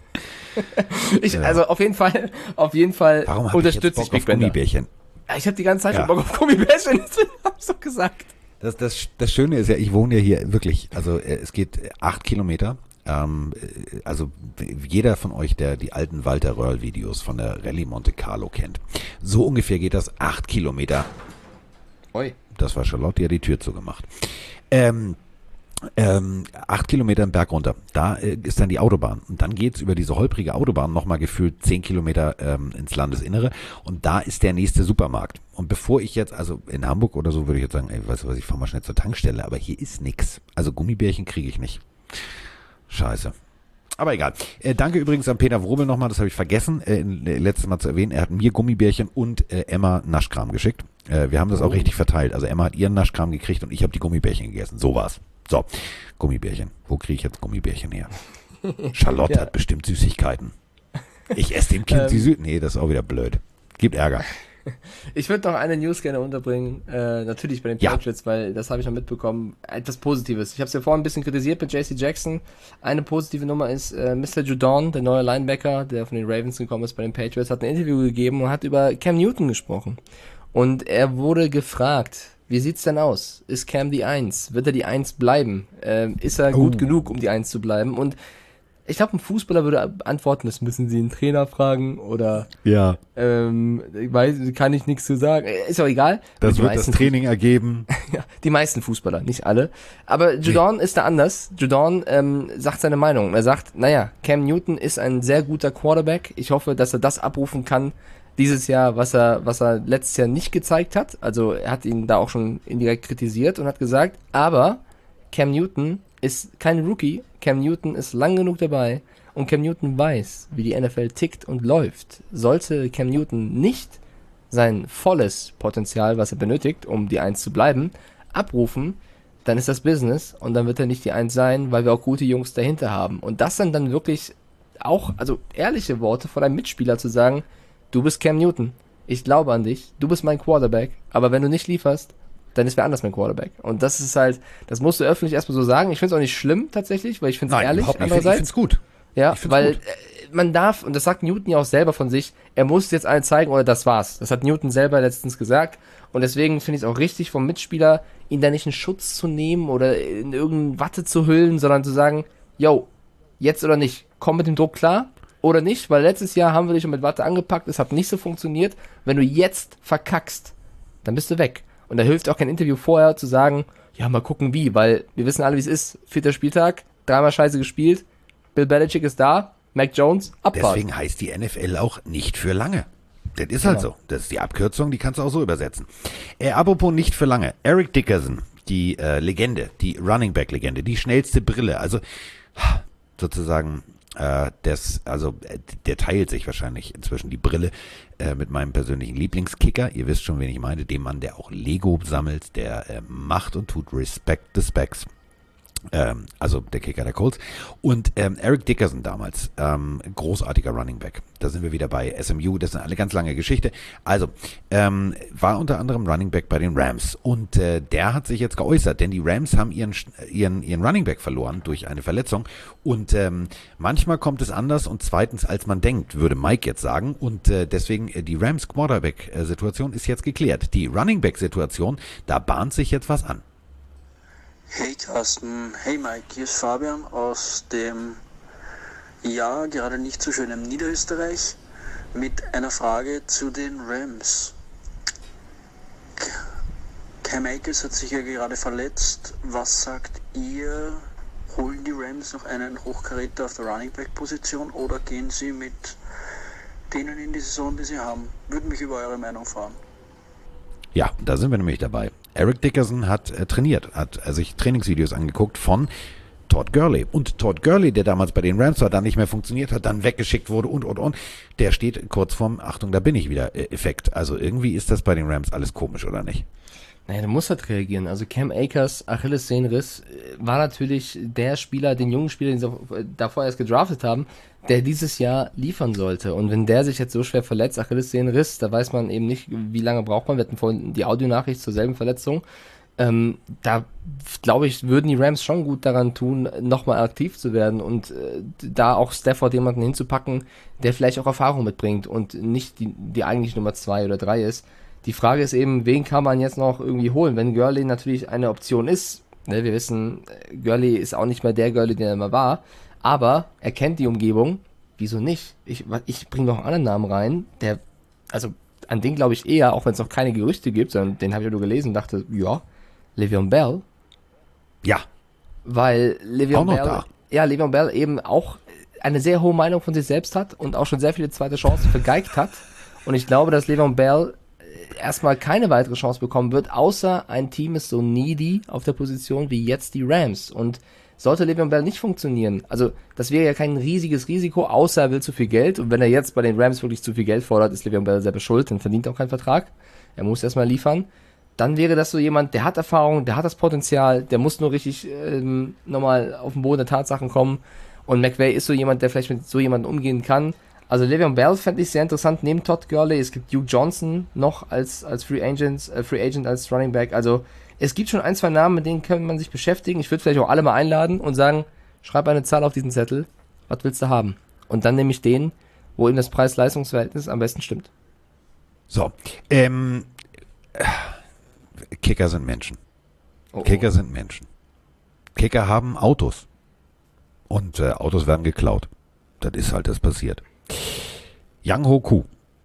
ich, ja. Also auf jeden Fall, auf jeden Fall Warum hab unterstütze ich, ich jetzt Bock Big auf Gummibärchen? Ja, ich habe die ganze Zeit Ja. schon Bock auf Gummibärchen, deswegen hab ich doch gesagt. Das, das, das Schöne ist ja, ich wohne ja hier wirklich, also äh, es geht acht Kilometer. Ähm, äh, also jeder von euch, der die alten Walter Röhrl-Videos von der Rallye Monte Carlo kennt, so ungefähr geht das acht Kilometer. Oi. Das war Charlotte, die hat die Tür zugemacht. Ähm, ähm, acht Kilometer im Berg runter. Da äh, ist dann die Autobahn. Und dann geht's über diese holprige Autobahn nochmal gefühlt zehn Kilometer ähm, ins Landesinnere. Und da ist der nächste Supermarkt. Und bevor ich jetzt, also in Hamburg oder so, würde ich jetzt sagen, ey, weißt du was, ich fahr mal schnell zur Tankstelle. Aber hier ist nix. Also Gummibärchen kriege ich nicht. Scheiße. Aber egal. Äh, danke übrigens an Peter Wrobel nochmal, das habe ich vergessen, äh, letztes Mal zu erwähnen. Er hat mir Gummibärchen und äh, Emma Naschkram geschickt. Äh, wir haben das auch Oh. richtig verteilt. Also Emma hat ihren Naschkram gekriegt und ich habe die Gummibärchen gegessen. So war's. So, Gummibärchen. Wo kriege ich jetzt Gummibärchen her? Charlotte Ja. hat bestimmt Süßigkeiten. Ich esse dem Kind Ähm. die Süßen. Nee, das ist auch wieder blöd. Gibt Ärger. Ich würde noch eine News gerne unterbringen, äh, natürlich bei den Ja. Patriots, weil das habe ich noch mitbekommen, etwas Positives. Ich habe es ja vorhin ein bisschen kritisiert mit J C Jackson. Eine positive Nummer ist, äh, Mister Judon, der neue Linebacker, der von den Ravens gekommen ist bei den Patriots, hat ein Interview gegeben und hat über Cam Newton gesprochen. Und er wurde gefragt, wie sieht's denn aus? Ist Cam die Eins? Wird er die Eins bleiben? Ähm, ist er gut Oh. genug, um die Eins zu bleiben? Und ich glaube, ein Fußballer würde antworten, das müssen sie einen Trainer fragen oder Ja, ähm, ich weiß, kann ich nichts zu sagen. Äh, Ist auch egal. das Die wird das meisten- Training ergeben. Ja, die meisten Fußballer, nicht alle. Aber Judon ist da anders. Judon ähm, sagt seine Meinung. Er sagt, naja, Cam Newton ist ein sehr guter Quarterback. Ich hoffe, dass er das abrufen kann dieses Jahr, was er, was er letztes Jahr nicht gezeigt hat. Also er hat ihn da auch schon indirekt kritisiert und hat gesagt, aber Cam Newton ist kein Rookie. Cam Newton ist lang genug dabei und Cam Newton weiß, wie die N F L tickt und läuft. Sollte Cam Newton nicht sein volles Potenzial, was er benötigt, um die Eins zu bleiben, abrufen, dann ist das Business und dann wird er nicht die Eins sein, weil wir auch gute Jungs dahinter haben. Und das sind dann wirklich auch, also ehrliche Worte von einem Mitspieler zu sagen, du bist Cam Newton, ich glaube an dich, du bist mein Quarterback, aber wenn du nicht lieferst, dann ist wer anders mein Quarterback. Und das ist halt, das musst du öffentlich erstmal so sagen. Ich finde es auch nicht schlimm tatsächlich, weil ich finde es ehrlich. überhaupt nicht. Ich finde es gut. Ja, Ich find's weil gut. äh, man darf, und das sagt Newton ja auch selber von sich, er muss jetzt allen zeigen oder das war's. Das hat Newton selber letztens gesagt. Und deswegen finde ich es auch richtig vom Mitspieler, ihn da nicht in Schutz zu nehmen oder in irgendeine Watte zu hüllen, sondern zu sagen, yo, jetzt oder nicht, komm mit dem Druck klar oder nicht, weil letztes Jahr haben wir dich schon mit Watte angepackt, es hat nicht so funktioniert. Wenn du jetzt verkackst, dann bist du weg. Und da hilft auch kein Interview vorher zu sagen, ja, mal gucken wie, weil wir wissen alle, wie es ist. Vierter Spieltag, dreimal scheiße gespielt, Bill Belichick ist da, Mac Jones, Abfahrt. Deswegen heißt die N F L auch nicht für lange. Das ist halt Genau. so. Das ist die Abkürzung, die kannst du auch so übersetzen. Äh, apropos nicht für lange. Eric Dickerson, die äh, Legende, die Running Back Legende, die schnellste Brille, also sozusagen äh, das, also äh, der teilt sich wahrscheinlich inzwischen die Brille äh, mit meinem persönlichen Lieblingskicker. Ihr wisst schon, wen ich meine. Dem Mann, der auch Lego sammelt, der äh, macht und tut Respect the Specs. Ähm, also der Kicker der Colts. Und ähm, Eric Dickerson damals, ähm, großartiger Running Back. Da sind wir wieder bei S M U, das ist eine ganz lange Geschichte. Also, ähm, war unter anderem Running Back bei den Rams. Und äh, der hat sich jetzt geäußert, denn die Rams haben ihren, ihren, ihren Running Back verloren durch eine Verletzung. Und ähm, manchmal kommt es anders und zweitens, als man denkt, würde Mike jetzt sagen. Und äh, deswegen, äh, die Rams Quarterback-Situation ist jetzt geklärt. Die Running Back-Situation, da bahnt sich jetzt was an. Hey Carsten, hey Mike, hier ist Fabian aus dem, ja, gerade nicht so schönen Niederösterreich mit einer Frage zu den Rams. Cam Akers hat sich ja gerade verletzt. Was sagt ihr? Holen die Rams noch einen Hochkaräter auf der Running Back Position oder gehen sie mit denen in die Saison, die sie haben? Würde mich über eure Meinung freuen. Ja, da sind wir nämlich dabei. Eric Dickerson hat äh, trainiert, hat äh, sich Trainingsvideos angeguckt von Todd Gurley. Und Todd Gurley, der damals bei den Rams war, dann nicht mehr funktioniert hat, dann weggeschickt wurde und, und, und, der steht kurz vorm, Achtung, da bin ich wieder, äh, Effekt. Also irgendwie ist das bei den Rams alles komisch, oder nicht? Naja, du musst halt reagieren. Also Cam Akers, Achillessehnenriss, war natürlich der Spieler, den jungen Spieler, den sie davor erst gedraftet haben, der dieses Jahr liefern sollte. Und wenn der sich jetzt so schwer verletzt, Achillessehnenriss, da weiß man eben nicht, wie lange braucht man. Wir hatten vorhin die Audionachricht zur selben Verletzung. Ähm, da, glaube ich, würden die Rams schon gut daran tun, nochmal aktiv zu werden und äh, da auch Stafford jemanden hinzupacken, der vielleicht auch Erfahrung mitbringt und nicht die, die eigentlich Nummer zwei oder drei ist. Die Frage ist eben, wen kann man jetzt noch irgendwie holen? Wenn Gurley natürlich eine Option ist, ne, wir wissen, Gurley ist auch nicht mehr der Gurley, der er immer war, aber er kennt die Umgebung, wieso nicht? Ich, ich bringe noch einen anderen Namen rein, der, also an den glaube ich eher, auch wenn es noch keine Gerüchte gibt, sondern den habe ich ja nur gelesen und dachte, ja, Le'Veon Bell. Ja. Weil Le'Veon Bell, da. ja, Le'Veon Bell eben auch eine sehr hohe Meinung von sich selbst hat und auch schon sehr viele zweite Chancen vergeigt hat. Und ich glaube, dass Le'Veon Bell erstmal keine weitere Chance bekommen wird, außer ein Team ist so needy auf der Position wie jetzt die Rams. Und sollte Le'Veon Bell nicht funktionieren, also das wäre ja kein riesiges Risiko, außer er will zu viel Geld. Und wenn er jetzt bei den Rams wirklich zu viel Geld fordert, ist Le'Veon Bell selber schuld, dann verdient er auch keinen Vertrag. Er muss erstmal liefern. Dann wäre das so jemand, der hat Erfahrung, der hat das Potenzial, der muss nur richtig ähm, nochmal auf den Boden der Tatsachen kommen. Und McVay ist so jemand, der vielleicht mit so jemandem umgehen kann. Also Le'Veon Bell fände ich sehr interessant, neben Todd Gurley. Es gibt Duke Johnson noch als, als Free Agent, äh, Free Agent als Running Back. Also es gibt schon ein, zwei Namen, mit denen kann man sich beschäftigen. Ich würde vielleicht auch alle mal einladen und sagen, schreib eine Zahl auf diesen Zettel, was willst du haben? Und dann nehme ich den, wo eben das Preis-Leistungs-Verhältnis am besten stimmt. So, ähm, Kicker sind Menschen. Oh, Kicker oh. sind Menschen. Kicker haben Autos. Und äh, Autos werden geklaut. Das ist halt das passiert. Young Hoku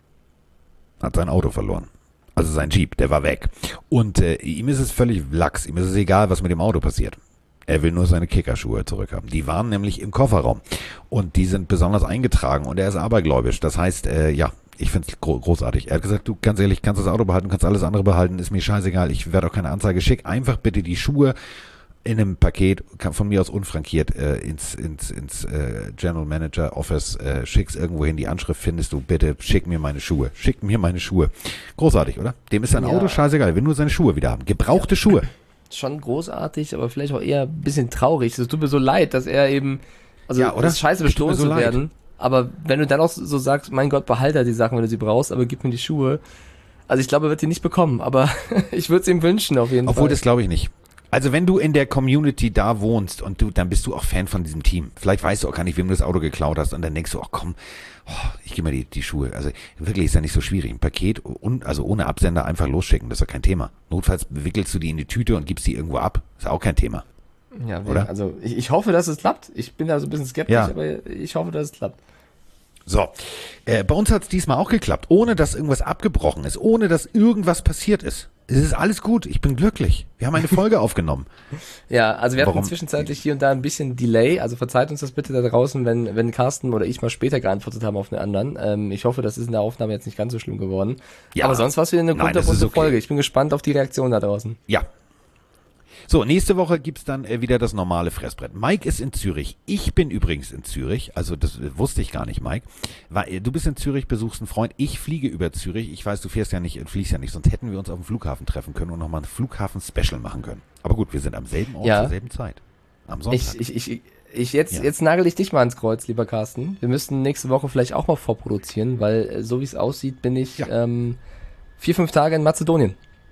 hat sein Auto verloren. Also sein Jeep, der war weg. Und äh, ihm ist es völlig lax. Ihm ist es egal, was mit dem Auto passiert. Er will nur seine Kickerschuhe zurückhaben. Die waren nämlich im Kofferraum. Und die sind besonders eingetragen. Und er ist abergläubisch. Das heißt, äh, ja, ich finde es gro- großartig. Er hat gesagt, du, ganz ehrlich, kannst das Auto behalten, kannst alles andere behalten, ist mir scheißegal. Ich werde auch keine Anzeige. Schick einfach bitte die Schuhe in einem Paket, kann von mir aus unfrankiert, äh, ins, ins, ins äh, General Manager Office, äh, schick's irgendwo hin, die Anschrift findest du, bitte schick mir meine Schuhe. Schick mir meine Schuhe. Großartig, oder? Dem ist sein Ja. Auto scheißegal, er will nur seine Schuhe wieder haben. Gebrauchte Schuhe. Schon großartig, aber vielleicht auch eher ein bisschen traurig. Es tut mir so leid, dass er eben, also Ja, oder? es ist scheiße Es tut mir bestohlen so zu leid. werden, aber wenn du dann auch so sagst, mein Gott, behalte die Sachen, wenn du sie brauchst, aber gib mir die Schuhe. Also ich glaube, er wird die nicht bekommen, aber ich würde es ihm wünschen auf jeden Obwohl, Fall. das glaube ich nicht. Also wenn du in der Community da wohnst und du, dann bist du auch Fan von diesem Team. Vielleicht weißt du auch gar nicht, wem du das Auto geklaut hast und dann denkst du, ach komm, oh, ich gebe mir die, die Schuhe. Also wirklich ist ja nicht so schwierig. Ein Paket, un, also ohne Absender einfach losschicken, das ist doch kein Thema. Notfalls wickelst du die in die Tüte und gibst die irgendwo ab. Ist auch kein Thema. Ja, oder? Also ich, ich hoffe, dass es klappt. Ich bin da so ein bisschen skeptisch, Ja. aber ich hoffe, dass es klappt. So, äh, bei uns hat es diesmal auch geklappt, ohne dass irgendwas abgebrochen ist, ohne dass irgendwas passiert ist. Es ist alles gut, ich bin glücklich. Wir haben eine Folge aufgenommen. Ja, also wir Warum? hatten zwischenzeitlich hier und da ein bisschen Delay, also verzeiht uns das bitte da draußen, wenn, wenn Carsten oder ich mal später geantwortet haben auf den anderen. Ähm, ich hoffe, das ist in der Aufnahme jetzt nicht ganz so schlimm geworden. Ja. Aber sonst war es wieder eine Nein, das kunterbunte ist okay. Folge. Ich bin gespannt auf die Reaktion da draußen. Ja. So, nächste Woche gibt's dann äh, wieder das normale Fressbrett. Mike ist in Zürich. Ich bin übrigens in Zürich. Also das äh, wusste ich gar nicht, Mike. Weil, äh, du bist in Zürich, besuchst einen Freund. Ich fliege über Zürich. Ich weiß, du fährst ja nicht, äh, fliegst ja nicht. Sonst hätten wir uns auf dem Flughafen treffen können und nochmal ein Flughafen-Special machen können. Aber gut, wir sind am selben Ort Ja. zur selben Zeit. Am Sonntag. Ich, ich, ich, ich jetzt, Ja. jetzt nagel ich dich mal ans Kreuz, lieber Carsten. Wir müssten nächste Woche vielleicht auch mal vorproduzieren, weil äh, so wie es aussieht, bin ich Ja. ähm, vier, fünf Tage in Mazedonien.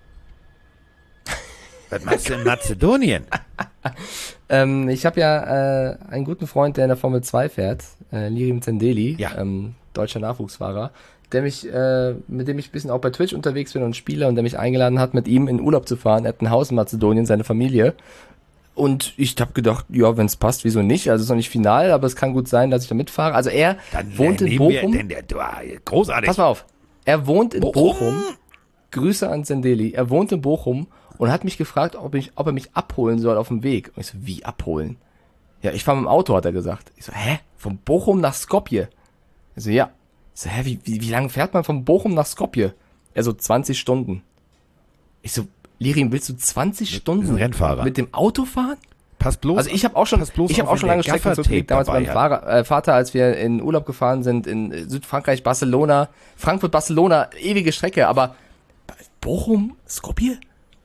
Was machst du in Mazedonien? Ähm, ich habe ja äh, einen guten Freund, der in der Formel zwei fährt, äh, Lirim Zendeli, Ja. ähm, deutscher Nachwuchsfahrer, der mich, äh, mit dem ich ein bisschen auch bei Twitch unterwegs bin und spiele und der mich eingeladen hat, mit ihm in Urlaub zu fahren. Er hat ein Haus in Mazedonien, seine Familie. Und ich habe gedacht, ja, wenn es passt, wieso nicht? Also es ist noch nicht final, aber es kann gut sein, dass ich da mitfahre. Also er Dann wohnt äh, in nehmen wir- Bochum. denn der, du, äh, großartig. Pass mal auf. Er wohnt in Bochum? Bochum. Grüße an Zendeli. Er wohnt in Bochum und hat mich gefragt, ob, ich, ob er mich abholen soll auf dem Weg. Und ich so, wie abholen? Ja, ich fahre mit dem Auto, hat er gesagt. Ich so, hä? Von Bochum nach Skopje? Ich so, ja. Ich so, hä, wie, wie, wie lange fährt man von Bochum nach Skopje? Er so, zwanzig Stunden. Ich so, Lirim, willst du zwanzig ist ein Stunden Rennfahrer. mit dem Auto fahren? Pass bloß, also ich habe auch schon, pass bloß ich habe auf, auch schon wenn lange der Strecken Gaffertape zurückgelegt, damals dabei mit meinem hat. Fahrer, äh, Vater, als wir in Urlaub gefahren sind in Südfrankreich, Barcelona, Frankfurt, Barcelona, ewige Strecke, aber Bochum, Skopje?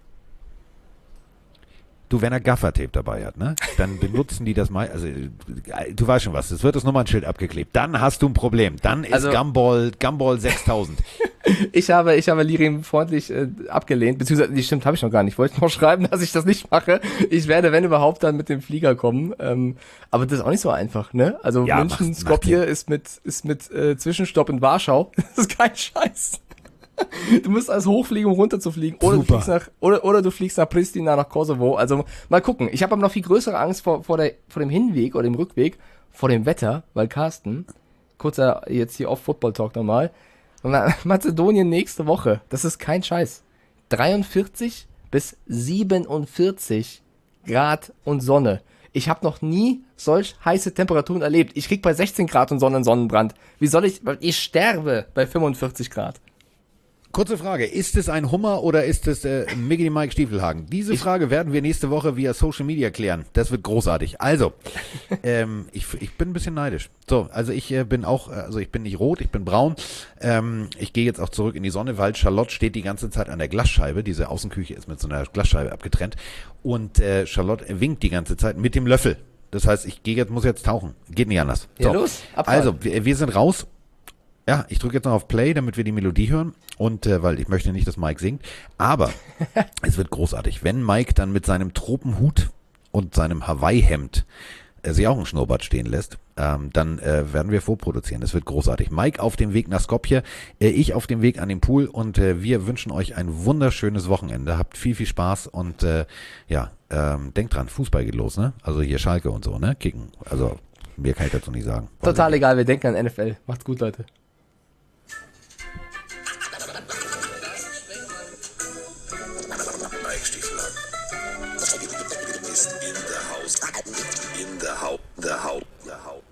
Du, wenn er Gaffertape dabei hat, ne, dann benutzen die das mal, also du weißt schon was, es wird das Nummernschild abgeklebt, dann hast du ein Problem, dann ist Also- Gumball, Gumball sechstausend. Ich habe, ich habe Lirim freundlich äh, abgelehnt, beziehungsweise, die stimmt, habe ich noch gar nicht. Ich wollte noch schreiben, dass ich das nicht mache. Ich werde, wenn überhaupt, dann mit dem Flieger kommen. Ähm, aber das ist auch nicht so einfach, ne? Also Ja, München, mach's- Skopje mach ist mit, ist mit äh, Zwischenstopp in Warschau. Das ist kein Scheiß. Du musst als hochfliegen, um runterzufliegen. Oder du Super. fliegst nach, oder, oder du fliegst nach Pristina, nach Kosovo. Also mal gucken. Ich habe aber noch viel größere Angst vor, vor, der, vor dem Hinweg oder dem Rückweg, vor dem Wetter, weil Carsten, kurzer jetzt hier auf Football Talk nochmal, Ma- Mazedonien nächste Woche, das ist kein Scheiß. dreiundvierzig bis siebenundvierzig Grad und Sonne. Ich habe noch nie solch heiße Temperaturen erlebt. Ich krieg bei sechzehn Grad und Sonne einen Sonnenbrand. Wie soll ich, ich sterbe bei fünfundvierzig Grad. Kurze Frage, ist es ein Hummer oder ist es äh, Miggity Mike Stiefelhagen? Diese Frage werden wir nächste Woche via Social Media klären. Das wird großartig. Also, ähm, ich, ich bin ein bisschen neidisch. So, also ich äh, bin auch, äh, also ich bin nicht rot, ich bin braun. Ähm, ich gehe jetzt auch zurück in die Sonne, weil Charlotte steht die ganze Zeit an der Glasscheibe. Diese Außenküche ist mit so einer Glasscheibe abgetrennt. Und äh, Charlotte winkt die ganze Zeit mit dem Löffel. Das heißt, ich gehe jetzt, muss jetzt tauchen. Geht nicht anders. Ja, los, abfahren. Also, wir, wir sind raus. Ja, ich drücke jetzt noch auf Play, damit wir die Melodie hören. Und äh, weil ich möchte nicht, dass Mike singt. Aber es wird großartig. Wenn Mike dann mit seinem Tropenhut und seinem Hawaii-Hemd äh, sich auch einen Schnurrbart stehen lässt, ähm, dann äh, werden wir vorproduzieren. Das wird großartig. Mike auf dem Weg nach Skopje, äh, ich auf dem Weg an den Pool. Und äh, wir wünschen euch ein wunderschönes Wochenende. Habt viel, viel Spaß. Und äh, ja, ähm, denkt dran, Fußball geht los, ne? Also hier Schalke und so, ne? Kicken. Also mehr kann ich dazu nicht sagen. Total egal, wir denken an N F L. Macht's gut, Leute. Mike Stiefelhagen ist in der Haus. In der Haus. The Haus. The Haus.